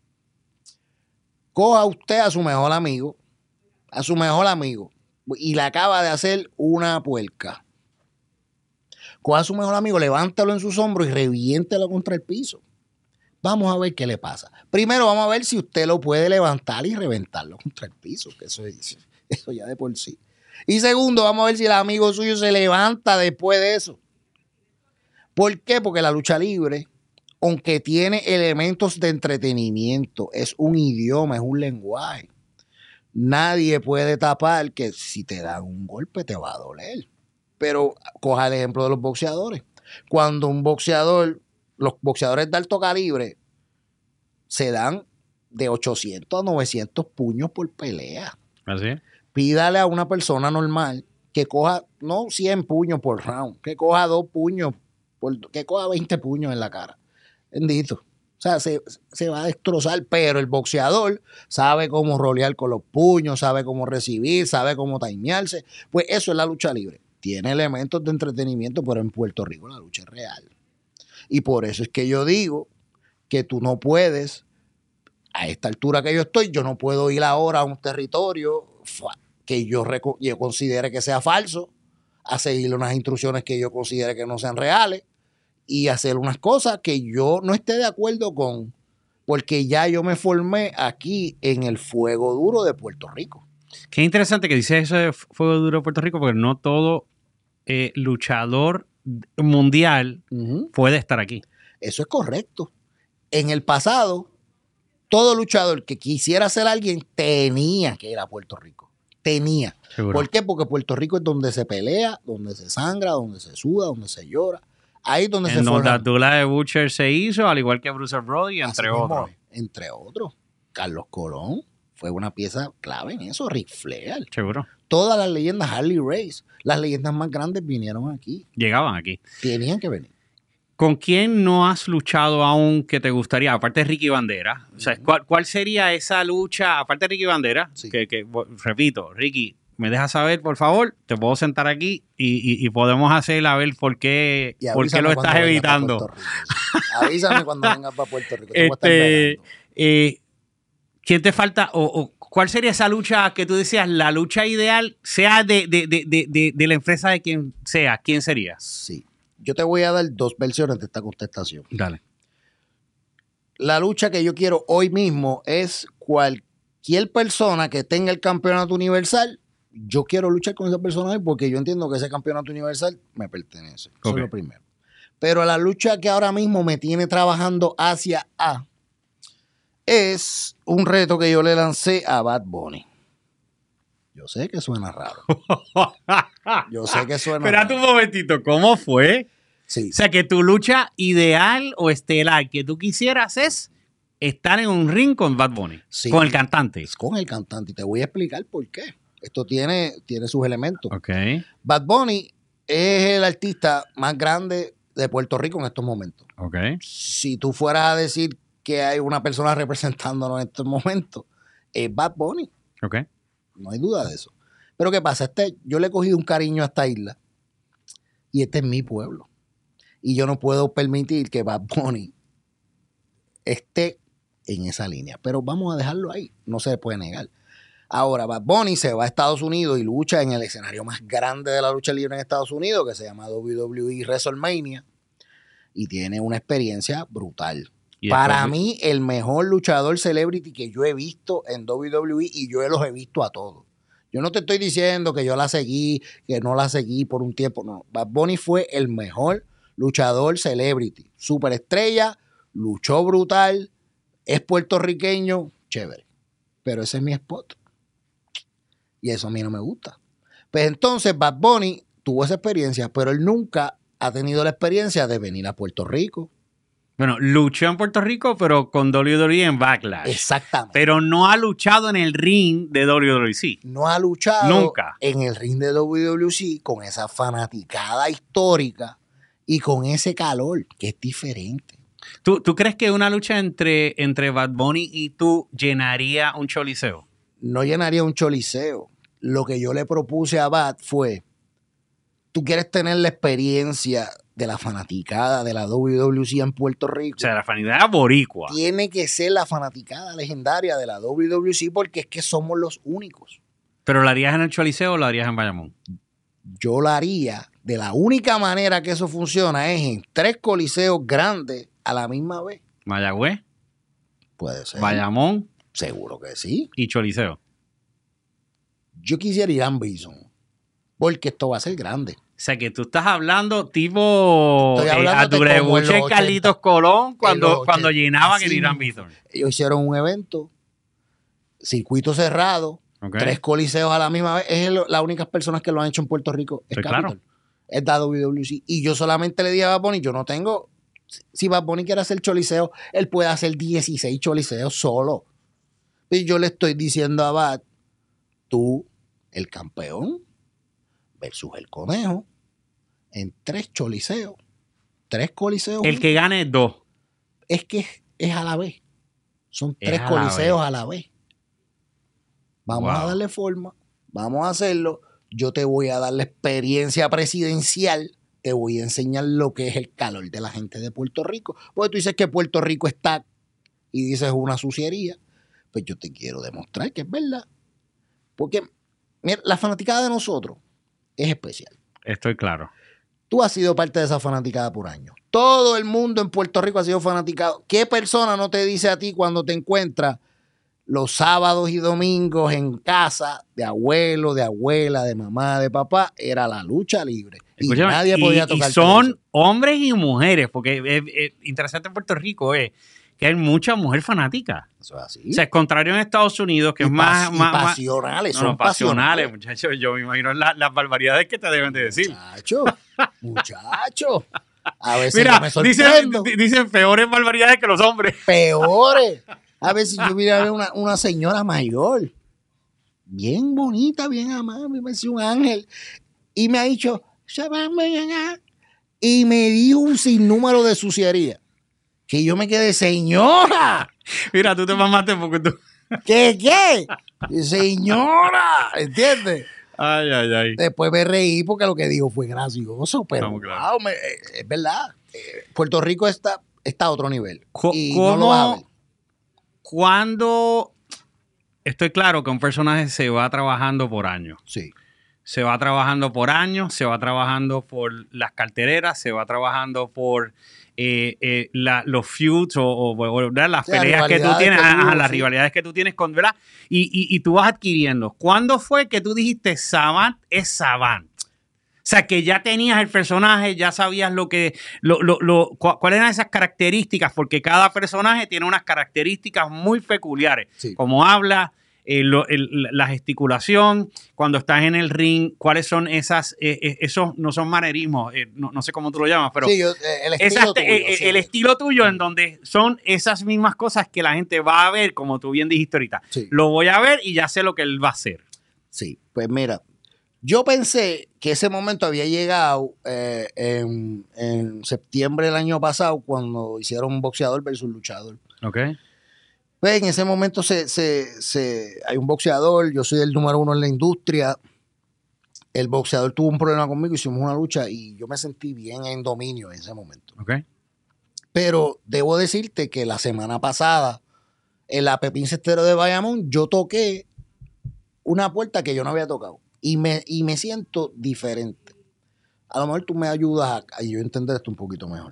coja usted a su mejor amigo, a su mejor amigo, y le acaba de hacer una puerca. Coja a su mejor amigo, levántalo en sus hombros y reviéntelo contra el piso. Vamos a ver qué le pasa. Primero vamos a ver si usted lo puede levantar y reventarlo contra el piso, que eso, es, eso ya de por sí. Y segundo, vamos a ver si el amigo suyo se levanta después de eso. ¿Por qué? Porque la lucha libre, aunque tiene elementos de entretenimiento, es un idioma, es un lenguaje. Nadie puede tapar que si te dan un golpe te va a doler. Pero coja el ejemplo de los boxeadores. Cuando un boxeador, los boxeadores de alto calibre se dan de ochocientos a novecientos puños por pelea. ¿Así? Pídale a una persona normal que coja, no cien puños por round, que coja dos puños, por, que coja veinte puños en la cara. Bendito. O sea, se, se va a destrozar, pero el boxeador sabe cómo rolear con los puños, sabe cómo recibir, sabe cómo timearse. Pues eso es la lucha libre. Tiene elementos de entretenimiento, pero en Puerto Rico la lucha es real. Y por eso es que yo digo que tú no puedes, a esta altura que yo estoy, yo no puedo ir ahora a un territorio que yo, yo considere que sea falso, a seguir unas instrucciones que yo considere que no sean reales y hacer unas cosas que yo no esté de acuerdo con, porque ya yo me formé aquí en el fuego duro de Puerto Rico. Qué interesante que dices eso de fuego duro de Puerto Rico, porque no todo eh, luchador mundial uh-huh. puede estar aquí. Eso es correcto. En el pasado, todo luchador que quisiera ser alguien tenía que ir a Puerto Rico. Tenía. Seguro. ¿Por qué? Porque Puerto Rico es donde se pelea, donde se sangra, donde se suda, donde se llora. Ahí es donde En se donde forja. la de Butcher se hizo, al igual que Bruce Brody, Así entre mismo otros. es, entre otros. Carlos Colón fue una pieza clave en eso. Ric Flair. Seguro. Todas las leyendas, Harley Race, las leyendas más grandes vinieron aquí. Llegaban aquí. Tenían que venir. ¿Con quién no has luchado aún que te gustaría? Aparte de Ricky Bandera. O sea, ¿cuál, cuál sería esa lucha? Aparte de Ricky Bandera, Sí. que, que, repito, Ricky, me dejas saber, por favor, te puedo sentar aquí y, y, y podemos hacer a ver por qué, Y por qué lo avísame estás cuando vengas evitando. pa' Puerto Rico, sí. Avísame cuando vengas para Puerto Rico. Te voy a estar Este, velando. eh, ¿quién te falta? O, o ¿cuál sería esa lucha que tú decías, la lucha ideal, sea de, de, de, de, de, de la empresa de quien sea? ¿Quién sería? Sí. Yo te voy a dar dos versiones de esta contestación. Dale. La lucha que yo quiero hoy mismo es cualquier persona que tenga el campeonato universal. Yo quiero luchar con esa persona hoy porque yo entiendo que ese campeonato universal me pertenece. Eso Ok. es lo primero. Pero la lucha que ahora mismo me tiene trabajando hacia A es un reto que yo le lancé a Bad Bunny. Yo sé que suena raro. Yo sé que suena Espérate raro. un momentito, ¿cómo fue? Sí. O sea, que tu lucha ideal o estelar que tú quisieras es estar en un ring con Bad Bunny, Sí. con el cantante. Es con el cantante. Y te voy a explicar por qué. Esto tiene, tiene sus elementos. Ok. Bad Bunny es el artista más grande de Puerto Rico en estos momentos. Ok. Si tú fueras a decir que hay una persona representándonos en estos momentos, es Bad Bunny. Ok. No hay duda de eso. Pero ¿qué pasa? Este, yo le he cogido un cariño a esta isla y este es mi pueblo. Y yo no puedo permitir que Bad Bunny esté en esa línea. Pero vamos a dejarlo ahí. No se le puede negar. Ahora, Bad Bunny se va a Estados Unidos y lucha en el escenario más grande de la lucha libre en Estados Unidos, que se llama W W E WrestleMania. Y tiene una experiencia brutal. Y Para después- mí, el mejor luchador celebrity que yo he visto en W W E, y yo los he visto a todos. Yo no te estoy diciendo que yo la seguí, que no la seguí por un tiempo. No, Bad Bunny fue el mejor luchador celebrity. Superestrella, luchó brutal, es puertorriqueño, chévere. Pero ese es mi spot. Y eso a mí no me gusta. Pues entonces Bad Bunny tuvo esa experiencia, pero él nunca ha tenido la experiencia de venir a Puerto Rico. Bueno, luchó en Puerto Rico, pero con W W E en Backlash. Exactamente. Pero no ha luchado en el ring de W W C. No ha luchado Nunca. en el ring de W W C con esa fanaticada histórica y con ese calor que es diferente. ¿Tú, ¿Tú crees que una lucha entre, entre Bad Bunny y tú llenaría un choliseo? No llenaría un choliseo. Lo que yo le propuse a Bad fue, tú quieres tener la experiencia de la fanaticada de la W W C en Puerto Rico. O sea, la fanidad boricua. Tiene que ser la fanaticada legendaria de la W W C porque es que somos los únicos. ¿Pero lo harías en el choliseo o lo harías en Bayamón? Yo la haría de la única manera que eso funciona es en tres coliseos grandes a la misma vez. Mayagüez, Puede ser. Bayamón Seguro que sí. y choliseo. Yo quisiera ir a Bison porque esto va a ser grande. O sea, que tú estás hablando tipo Estoy eh, hablándote a como en los Durebuche, Carlitos ochenta. Colón, En cuando, los cuando ochenta. llenaban el Así Irán mismo. Bithorn. Ellos hicieron un evento, circuito cerrado, Ok. tres coliseos a la misma vez. Es el- las únicas personas que lo han hecho en Puerto Rico. Es Pues Capitol. claro. Es la W W C. Y yo solamente le dije a Bad Bunny, yo no tengo... Si Bad Bunny quiere hacer choliseo, él puede hacer dieciséis choliseos solo. Y yo le estoy diciendo a Bad, tú, el campeón, versus el conejo, en tres choliseos, tres coliseos. El que gane dos. Es que es, es a la vez. Son Es tres a la coliseos vez. a la vez. Vamos Wow. a darle forma, vamos a hacerlo. Yo te voy a dar la experiencia presidencial, te voy a enseñar lo que es el calor de la gente de Puerto Rico. Porque tú dices que Puerto Rico está y dices una suciería. Pues yo te quiero demostrar que es verdad. Porque mira, la fanaticada de nosotros es especial. Estoy claro. Tú has sido parte de esa fanaticada por años. Todo el mundo en Puerto Rico ha sido fanaticado. ¿Qué persona no te dice a ti cuando te encuentras los sábados y domingos en casa de abuelo, de abuela, de mamá, de papá? Era la lucha libre. Y Escúchame, nadie y- podía y tocar. son hombres y mujeres, porque es, es interesante en Puerto Rico es que hay mucha mujer fanática. Eso es así. O sea, es contrario en Estados Unidos, que y es más... pas- y más pasionales, no, son no, pasionales, pasionales. muchachos. Yo me imagino la- las barbaridades que te deben de decir. Muchacho, muchacho. A veces yo Mira, me dicen, sorprendo. di- dicen peores barbaridades que los hombres. Peores. A veces yo vine a ver una, una señora mayor, bien bonita, bien amable, me decía un ángel, y me ha dicho, "Se va mañana", y me dijo un sinnúmero de suciería. Que yo me quedé, señora, Mira, tú te mamaste porque tú... ¿qué qué? Señora, ¿entiendes? Ay, ay, ay. Después me reí porque lo que dijo fue gracioso, pero Estamos claros. wow, me- eh, es verdad. Eh, Puerto Rico está, está a otro nivel. Co- y ¿Cómo, no lo vas a ver. cuando... Estoy claro que un personaje se va trabajando por años. Sí. Se va trabajando por años, se va trabajando por las cartereras, se va trabajando por eh, eh, la- los feuds o, o- o, ¿verdad? las Sí, las peleas que tú rivalidades tienes, que ajá, tuvo, las sí. rivalidades que tú tienes con, ¿verdad? Y, y, y tú vas adquiriendo. ¿Cuándo fue que tú dijiste Savant es Savant? O sea, que ya tenías el personaje, ya sabías lo que, lo, lo, lo, cu- cuáles eran esas características, porque cada personaje tiene unas características muy peculiares, Sí. como habla, eh, lo- el- la gesticulación, cuando estás en el ring, cuáles son esas, eh, eh, esos no son manerismos, eh, no, no sé cómo tú lo llamas, pero Sí, yo, eh, el estilo esas- tuyo, eh, eh, sí. el estilo tuyo en donde son esas mismas cosas que la gente va a ver, como tú bien dijiste ahorita. Sí. Lo voy a ver y ya sé lo que él va a hacer. Sí, pues mira, yo pensé que ese momento había llegado eh, en, en septiembre del año pasado cuando hicieron boxeador versus luchador. ¿Ok? Pues en ese momento se, se, se, hay un boxeador, yo soy el número uno en la industria. El boxeador tuvo un problema conmigo, hicimos una lucha y yo me sentí bien en dominio en ese momento. ¿Ok? Pero debo decirte que la semana pasada, en la Pepín Cestero de Bayamón, yo toqué una puerta que yo no había tocado. Y me, y me siento diferente. A lo mejor tú me ayudas a, a yo entender esto un poquito mejor.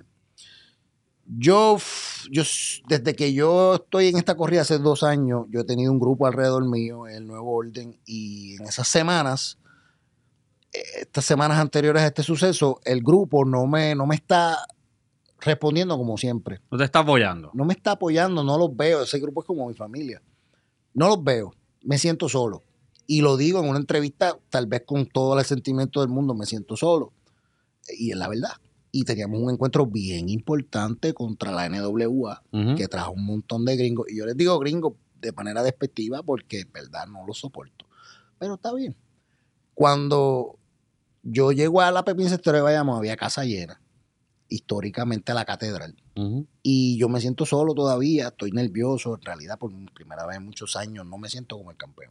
Yo, yo, desde que yo estoy en esta corrida hace dos años, yo he tenido un grupo alrededor mío, el Nuevo Orden, y en esas semanas, estas semanas anteriores a este suceso, el grupo no me, no me está respondiendo como siempre. No te está apoyando. No me está apoyando, no los veo. Ese grupo es como mi familia. No los veo. Me siento solo. Y lo digo en una entrevista, tal vez con todo el sentimiento del mundo, me siento solo. Y es la verdad. Y teníamos un encuentro bien importante contra la N W A, Ujú. que trajo un montón de gringos. Y yo les digo gringos de manera despectiva porque, en verdad, no los soporto. Pero está bien. Cuando yo llego a la Pepín Cestero de Bayamón, había casa llena. Históricamente la catedral. Ujú. Y yo me siento solo todavía, estoy nervioso. En realidad, por primera vez en muchos años, no me siento como el campeón.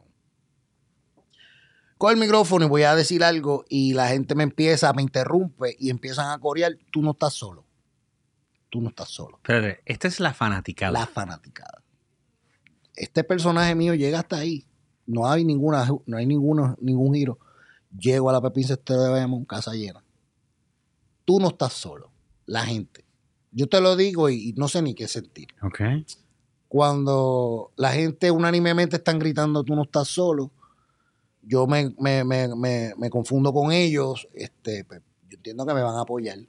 Cojo el micrófono y voy a decir algo y la gente me empieza, me interrumpe y empiezan a corear. Tú no estás solo. Tú no estás solo. Espérate, esta es la fanaticada. La fanaticada. Este personaje mío llega hasta ahí. No hay ninguna, no hay ninguno, ningún giro. Llego a la Pepín Cestero de Bayamón, casa llena. Tú no estás solo. La gente. Yo te lo digo y, y no sé ni qué sentir. Ok. Cuando la gente unánimemente están gritando tú no estás solo, yo me, me, me, me, me confundo con ellos. Este, pues, yo entiendo que me van a apoyar.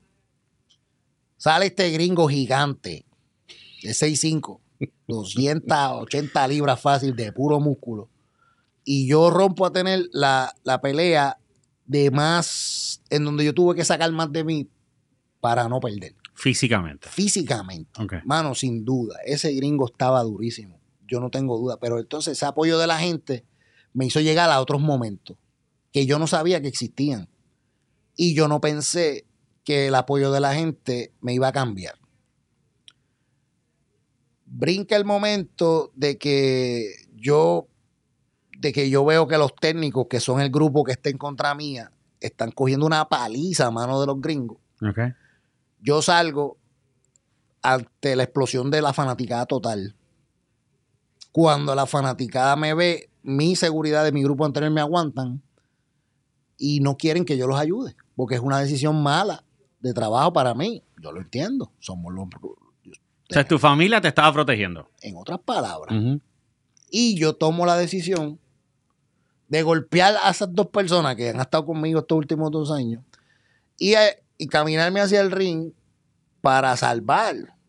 Sale este gringo gigante de seis cinco, doscientas ochenta libras fácil de puro músculo. Y yo rompo a tener la, la pelea de más, en donde yo tuve que sacar más de mí para no perder. Físicamente. Físicamente. Ok. Mano, sin duda. Ese gringo estaba durísimo. Yo no tengo duda. Pero entonces ese apoyo de la gente me hizo llegar a otros momentos que yo no sabía que existían. Y yo no pensé que el apoyo de la gente me iba a cambiar. Brinca el momento de que yo, de que yo veo que los técnicos, que son el grupo que está en contra mía, están cogiendo una paliza a mano de los gringos. Ok. Yo salgo ante la explosión de la fanaticada total. Cuando la fanaticada me ve, mi seguridad de mi grupo anterior me aguantan y no quieren que yo los ayude, porque es una decisión mala de trabajo para mí. Yo lo entiendo. Somos los... O sea, tu familia te estaba protegiendo. En otras palabras. Ujú. Y yo tomo la decisión de golpear a esas dos personas que han estado conmigo estos últimos dos años y, y caminarme hacia el ring para salvar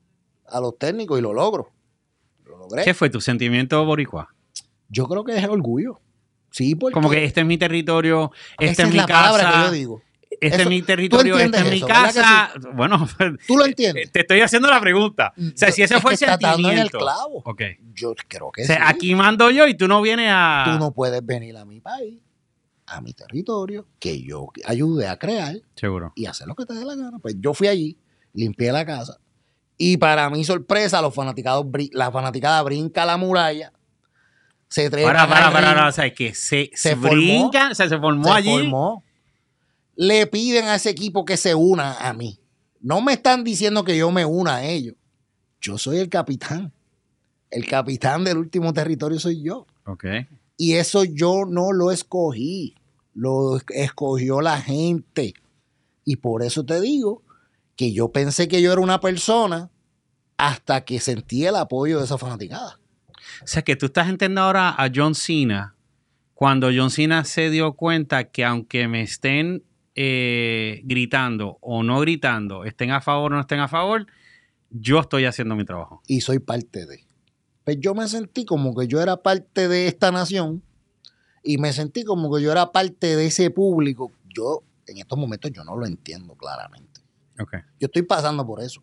a los técnicos y lo logro. Lo logré. ¿Qué fue tu sentimiento boricua? Yo creo que es el orgullo. Sí, porque... Como que este es mi territorio, este esa es, es mi la casa. palabra que yo digo. Este Eso, es mi territorio, este es mi eso, casa. Sí? Bueno, tú lo entiendes. Te estoy haciendo la pregunta. O sea, si ese es fue el que está dando en el sentimiento. clavo. Okay. Yo creo que o sea, sí. Aquí mando yo y tú no vienes a... Tú no puedes venir a mi país, a mi territorio, que yo ayude a crear. Seguro. Y hacer lo que te dé la gana. Pues yo fui allí, limpié la casa. Y para mi sorpresa, los fanaticados, la fanaticada brinca la muralla. Se trepa. Para, para, para, para, o sea, que se, se brincan, formó, o sea, se formó se allí. Formó. Le piden a ese equipo que se una a mí. No me están diciendo que yo me una a ellos. Yo soy el capitán. El capitán del último territorio soy yo. Ok. Y eso yo no lo escogí. Lo escogió la gente. Y por eso te digo que yo pensé que yo era una persona hasta que sentí el apoyo de esa fanaticada. O sea, que tú estás entendiendo ahora a John Cena, cuando John Cena se dio cuenta que aunque me estén eh, gritando o no gritando, estén a favor o no estén a favor, yo estoy haciendo mi trabajo. Y soy parte de. Pues yo me sentí como que yo era parte de esta nación y me sentí como que yo era parte de ese público. Yo, en estos momentos, yo no lo entiendo claramente. Okay. Yo estoy pasando por eso.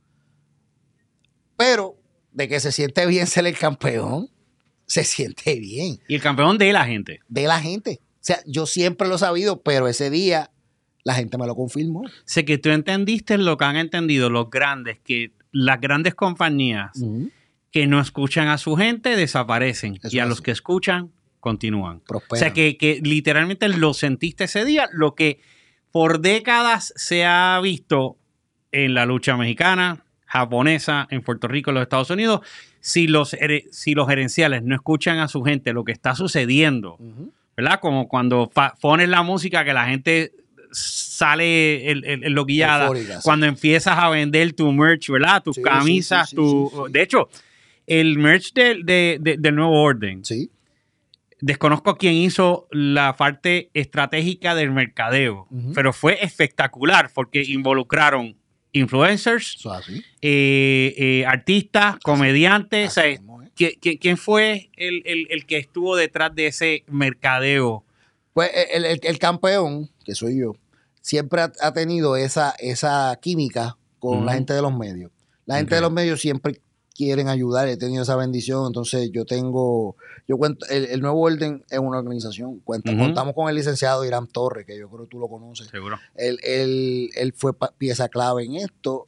Pero de que se siente bien ser el campeón, se siente bien. Y el campeón de la gente. De la gente. O sea, yo siempre lo he sabido, pero ese día la gente me lo confirmó. Sé que tú entendiste lo que han entendido los grandes, que las grandes compañías uh-huh. que no escuchan a su gente desaparecen. Eso y a los así. Que escuchan continúan. Prosperan. O sea, que, que literalmente lo sentiste ese día, lo que por décadas se ha visto en la lucha mexicana, japonesa, en Puerto Rico, en los Estados Unidos. Si los, si los gerenciales no escuchan a su gente lo que está sucediendo, uh-huh. ¿verdad? Como cuando fa- pones la música que la gente sale el, el, el loquillada, Eufórica, cuando sí. empiezas a vender tu merch, ¿verdad? Tus sí, camisas, sí, sí, tu... Sí, sí, sí. De hecho, el merch de, de, de, del Nuevo Orden. Sí. Desconozco quién hizo la parte estratégica del mercadeo, uh-huh. pero fue espectacular porque involucraron influencers, so, así. Eh, eh, artistas, así. comediantes. Así o sea, ¿quién, ¿Quién fue el, el, el que estuvo detrás de ese mercadeo? Pues el, el, el campeón, que soy yo, siempre ha, ha tenido esa, esa química con uh-huh. la gente de los medios. La gente okay. de los medios siempre quieren ayudar, he tenido esa bendición, entonces yo tengo, yo cuento, el, el Nuevo Orden es una organización, cuenta, uh-huh. contamos con el licenciado Irán Torres, que yo creo que tú lo conoces. Seguro. Él, él, él fue pieza clave en esto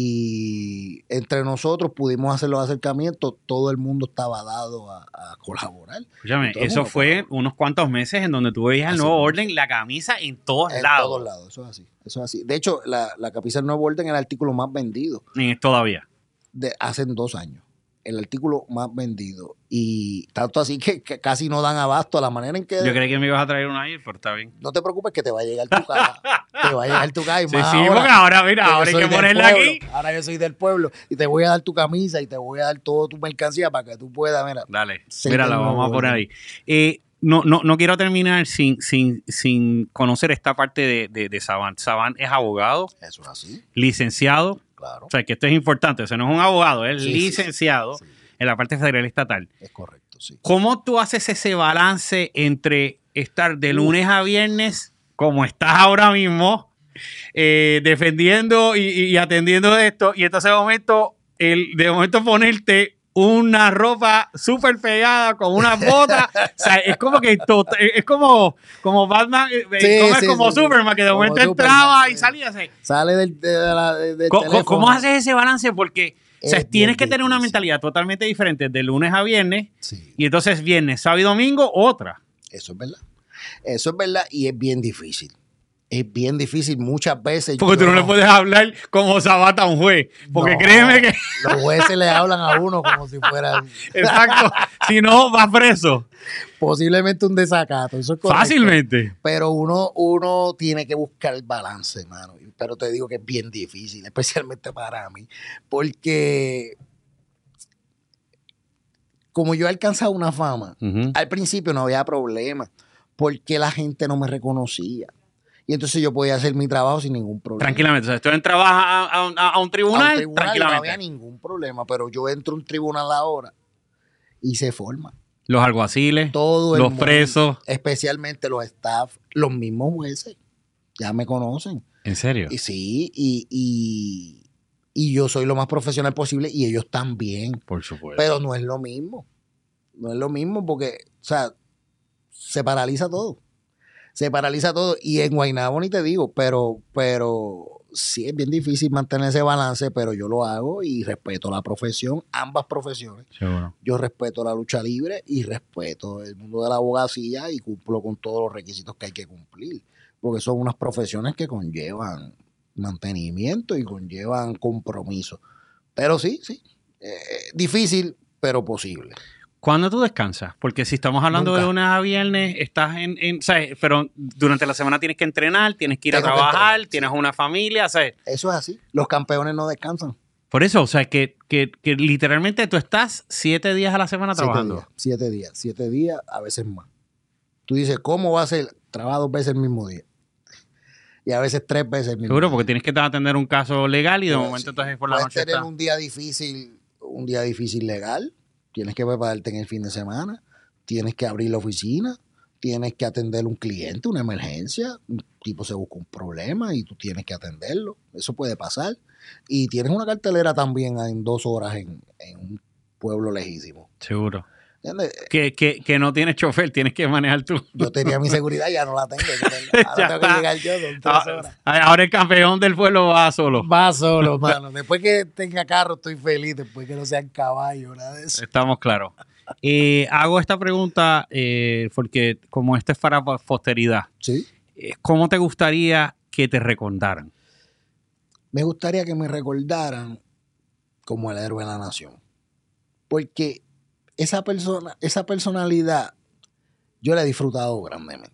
y entre nosotros pudimos hacer los acercamientos, todo el mundo estaba dado a, a colaborar. Escúchame, eso fue colaboró. unos cuantos meses en donde tú veías el Nuevo Orden, la camisa en todos en lados. En todos lados, eso es así, eso es así. De hecho, la, la camisa del Nuevo Orden es el artículo más vendido. Y todavía. De hace dos años. El artículo más vendido. Y tanto así que, que casi no dan abasto a la manera en que... Yo creí que me ibas a traer una ahí, pero está bien. No te preocupes que te va a llegar tu caja. Te va a llegar tu caja. Y sí, más sí, ahora, porque ahora, mira, ahora hay que ponerla aquí. Ahora yo soy del pueblo y te voy a dar tu camisa y te voy a dar toda tu mercancía para que tú puedas, mira. Dale, mira, la vamos a poner ahí. Eh, no, no, no quiero terminar sin, sin, sin conocer esta parte de, de, de Savant. Savant es abogado. Eso es así. Licenciado. Claro. O sea, que esto es importante. O sea, no es un abogado, es sí, licenciado sí, sí. en la parte federal estatal. Es correcto, sí. ¿Cómo tú haces ese balance entre estar de lunes a viernes, como estás ahora mismo, eh, defendiendo y, y atendiendo esto, y entonces de momento, el, de momento ponerte una ropa súper pegada con unas botas? O sea, es como que to- es como, como Batman, sí, como, sí, como sí, Superman, que de momento entraba Superman, y salía así. Sale del, de la, de, del ¿Cómo, teléfono. ¿Cómo haces ese balance? Porque o sea, es tienes que tener difícil. Una mentalidad totalmente diferente de lunes a viernes, sí. y entonces viernes, sábado y domingo, otra. Eso es verdad. Eso es verdad y es bien difícil. Es bien difícil muchas veces. Porque tú no, no le puedes hablar como Sabata a un juez. Porque no, créeme que... Los jueces le hablan a uno como si fuera... Exacto. Si no, va preso. Posiblemente un desacato. Eso es correcto. Fácilmente. Pero uno, uno tiene que buscar el balance, hermano. Pero te digo que es bien difícil, especialmente para mí. Porque... como yo he alcanzado una fama, uh-huh. al principio no había problema. Porque la gente no me reconocía. Y entonces yo podía hacer mi trabajo sin ningún problema. Tranquilamente. O sea, tú entrabas a, a, a, a un tribunal, a un tribunal tranquilamente. No había ningún problema, pero yo entro a un tribunal ahora y se forma. Los alguaciles, Todo el los mundo, presos. especialmente los staff, los mismos jueces, ya me conocen. ¿En serio? Y sí, y, y, y yo soy lo más profesional posible y ellos también. Por supuesto. Pero no es lo mismo. No es lo mismo porque, o sea, se paraliza todo. Se paraliza todo. Y en Guaynabo ni te digo, pero, pero sí es bien difícil mantener ese balance, pero yo lo hago y respeto la profesión, ambas profesiones. Seguro. Yo respeto la lucha libre y respeto el mundo de la abogacía y cumplo con todos los requisitos que hay que cumplir. Porque son unas profesiones que conllevan mantenimiento y conllevan compromiso. Pero sí, sí. Eh, difícil, pero posible. ¿Cuándo tú descansas? Porque si estamos hablando Nunca. de lunes a viernes, estás en, en ¿sabes? Pero durante la semana tienes que entrenar, tienes que ir Tengo a que trabajar, entrenar, tienes sí. una familia, ¿sabes? Eso es así. Los campeones no descansan. Por eso, o sea, que, que, que literalmente tú estás siete días a la semana Siete trabajando. días, siete días. Siete días, a veces más. Tú dices, ¿cómo va a ser? Trabaja dos veces el mismo día. Y a veces tres veces el mismo Seguro, día. porque tienes que atender un caso legal y de Pues, momento sí. entonces por la Puedes noche tener está... un día difícil, un día difícil legal. Tienes que prepararte en el fin de semana. Tienes que abrir la oficina. Tienes que atender un cliente, una emergencia. Un tipo se busca un problema y tú tienes que atenderlo. Eso puede pasar. Y tienes una cartelera también en dos horas en, en un pueblo lejísimo. Seguro. ¿Entiendes? Que, que, que no tienes chofer, tienes que manejar tú. Yo tenía mi seguridad, ya no la tengo. Ahora Ya tengo que está. llegar yo, son tres horas. Ahora ahora el campeón del pueblo va solo. Va solo, mano. Después que tenga carro estoy feliz, después que no sean caballos, nada de eso. Estamos claros. Eh, hago esta pregunta eh, porque como esto es para posteridad, Sí. eh, ¿cómo te gustaría que te recordaran? Me gustaría que me recordaran como el héroe de la nación. Porque esa persona, esa personalidad, yo la he disfrutado grandemente.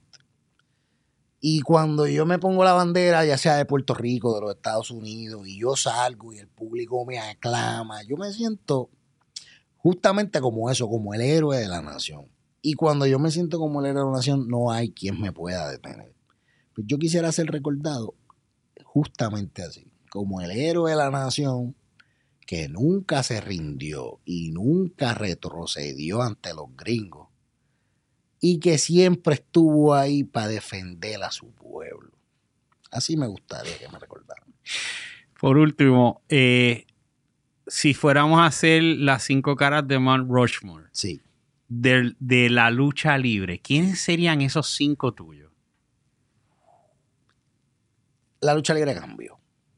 Y cuando yo me pongo la bandera, ya sea de Puerto Rico, de los Estados Unidos, y yo salgo y el público me aclama, yo me siento justamente como eso, como el héroe de la nación. Y cuando yo me siento como el héroe de la nación, no hay quien me pueda detener. Pues yo quisiera ser recordado justamente así, como el héroe de la nación que nunca se rindió y nunca retrocedió ante los gringos y que siempre estuvo ahí para defender a su pueblo. Así me gustaría que me recordaran. Por último, eh, si fuéramos a hacer las cinco caras de Mount Rushmore Sí. de, de la lucha libre, ¿quiénes serían esos cinco tuyos? La lucha libre cambió.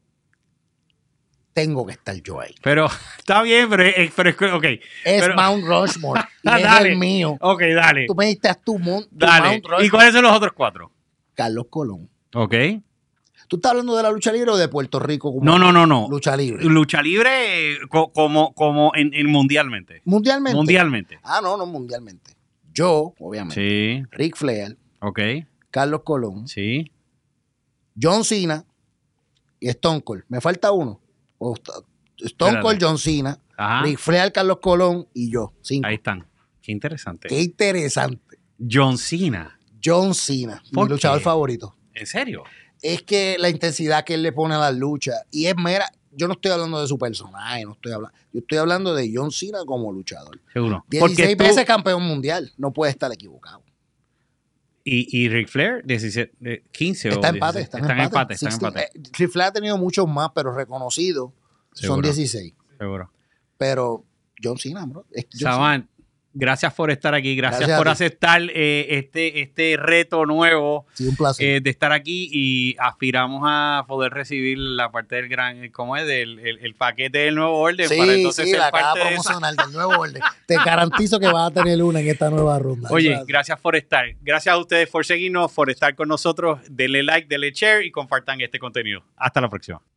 Tengo que estar yo ahí. Pero está bien, pero es, pero es ok. Es pero, Mount Rushmore y es dale. el mío. Ok, dale. Tú me diste a tu, mon, tu Dale. Mount Rushmore. ¿Y cuáles son los otros cuatro? Carlos Colón. Ok. ¿Tú estás hablando de la lucha libre o de Puerto Rico? Como No, no, no, no. Lucha libre. Lucha libre eh, co- como, como en, en mundialmente. Mundialmente. Mundialmente. Ah, no, no mundialmente. Yo, obviamente. Sí. Ric Flair, Ok. Carlos Colón, Sí. John Cena y Stone Cold. ¿Me falta uno? O st- Stone Espérate. Cold, John Cena, Ajá. Ric Flair, Carlos Colón y yo. Cinco. Ahí están. Qué interesante. Qué interesante. John Cena. John Cena, mi ¿Por luchador qué? favorito. ¿En serio? Es que la intensidad que él le pone a las luchas y es mera. Yo no estoy hablando de su personaje, no estoy hablando. Yo estoy hablando de John Cena como luchador. Seguro. dieciséis tú- veces campeón mundial. No puede estar equivocado. Y, y Ric Flair, diecisiete, eh, quince Está o en empate. dieciséis. Está en empate. Está en sixteen. empate. Eh, Ric Flair ha tenido muchos más, pero reconocidos son Seguro. dieciséis. Seguro. Pero John Cena, bro. Es John Cena. Saban, gracias por estar aquí. Gracias, Gracias a por ti. aceptar eh, este, este reto nuevo Sí, un placer. eh, de estar aquí y aspiramos a poder recibir la parte del gran, ¿cómo es? Del el, el paquete del nuevo orden sí, para entonces sí, ser la parte caja de esa. promocional del nuevo orden. Te garantizo que vas a tener una en esta nueva ronda. Oye, Eso es- gracias por estar. Gracias a ustedes por seguirnos, por estar con nosotros. Denle like, denle share y compartan este contenido. Hasta la próxima.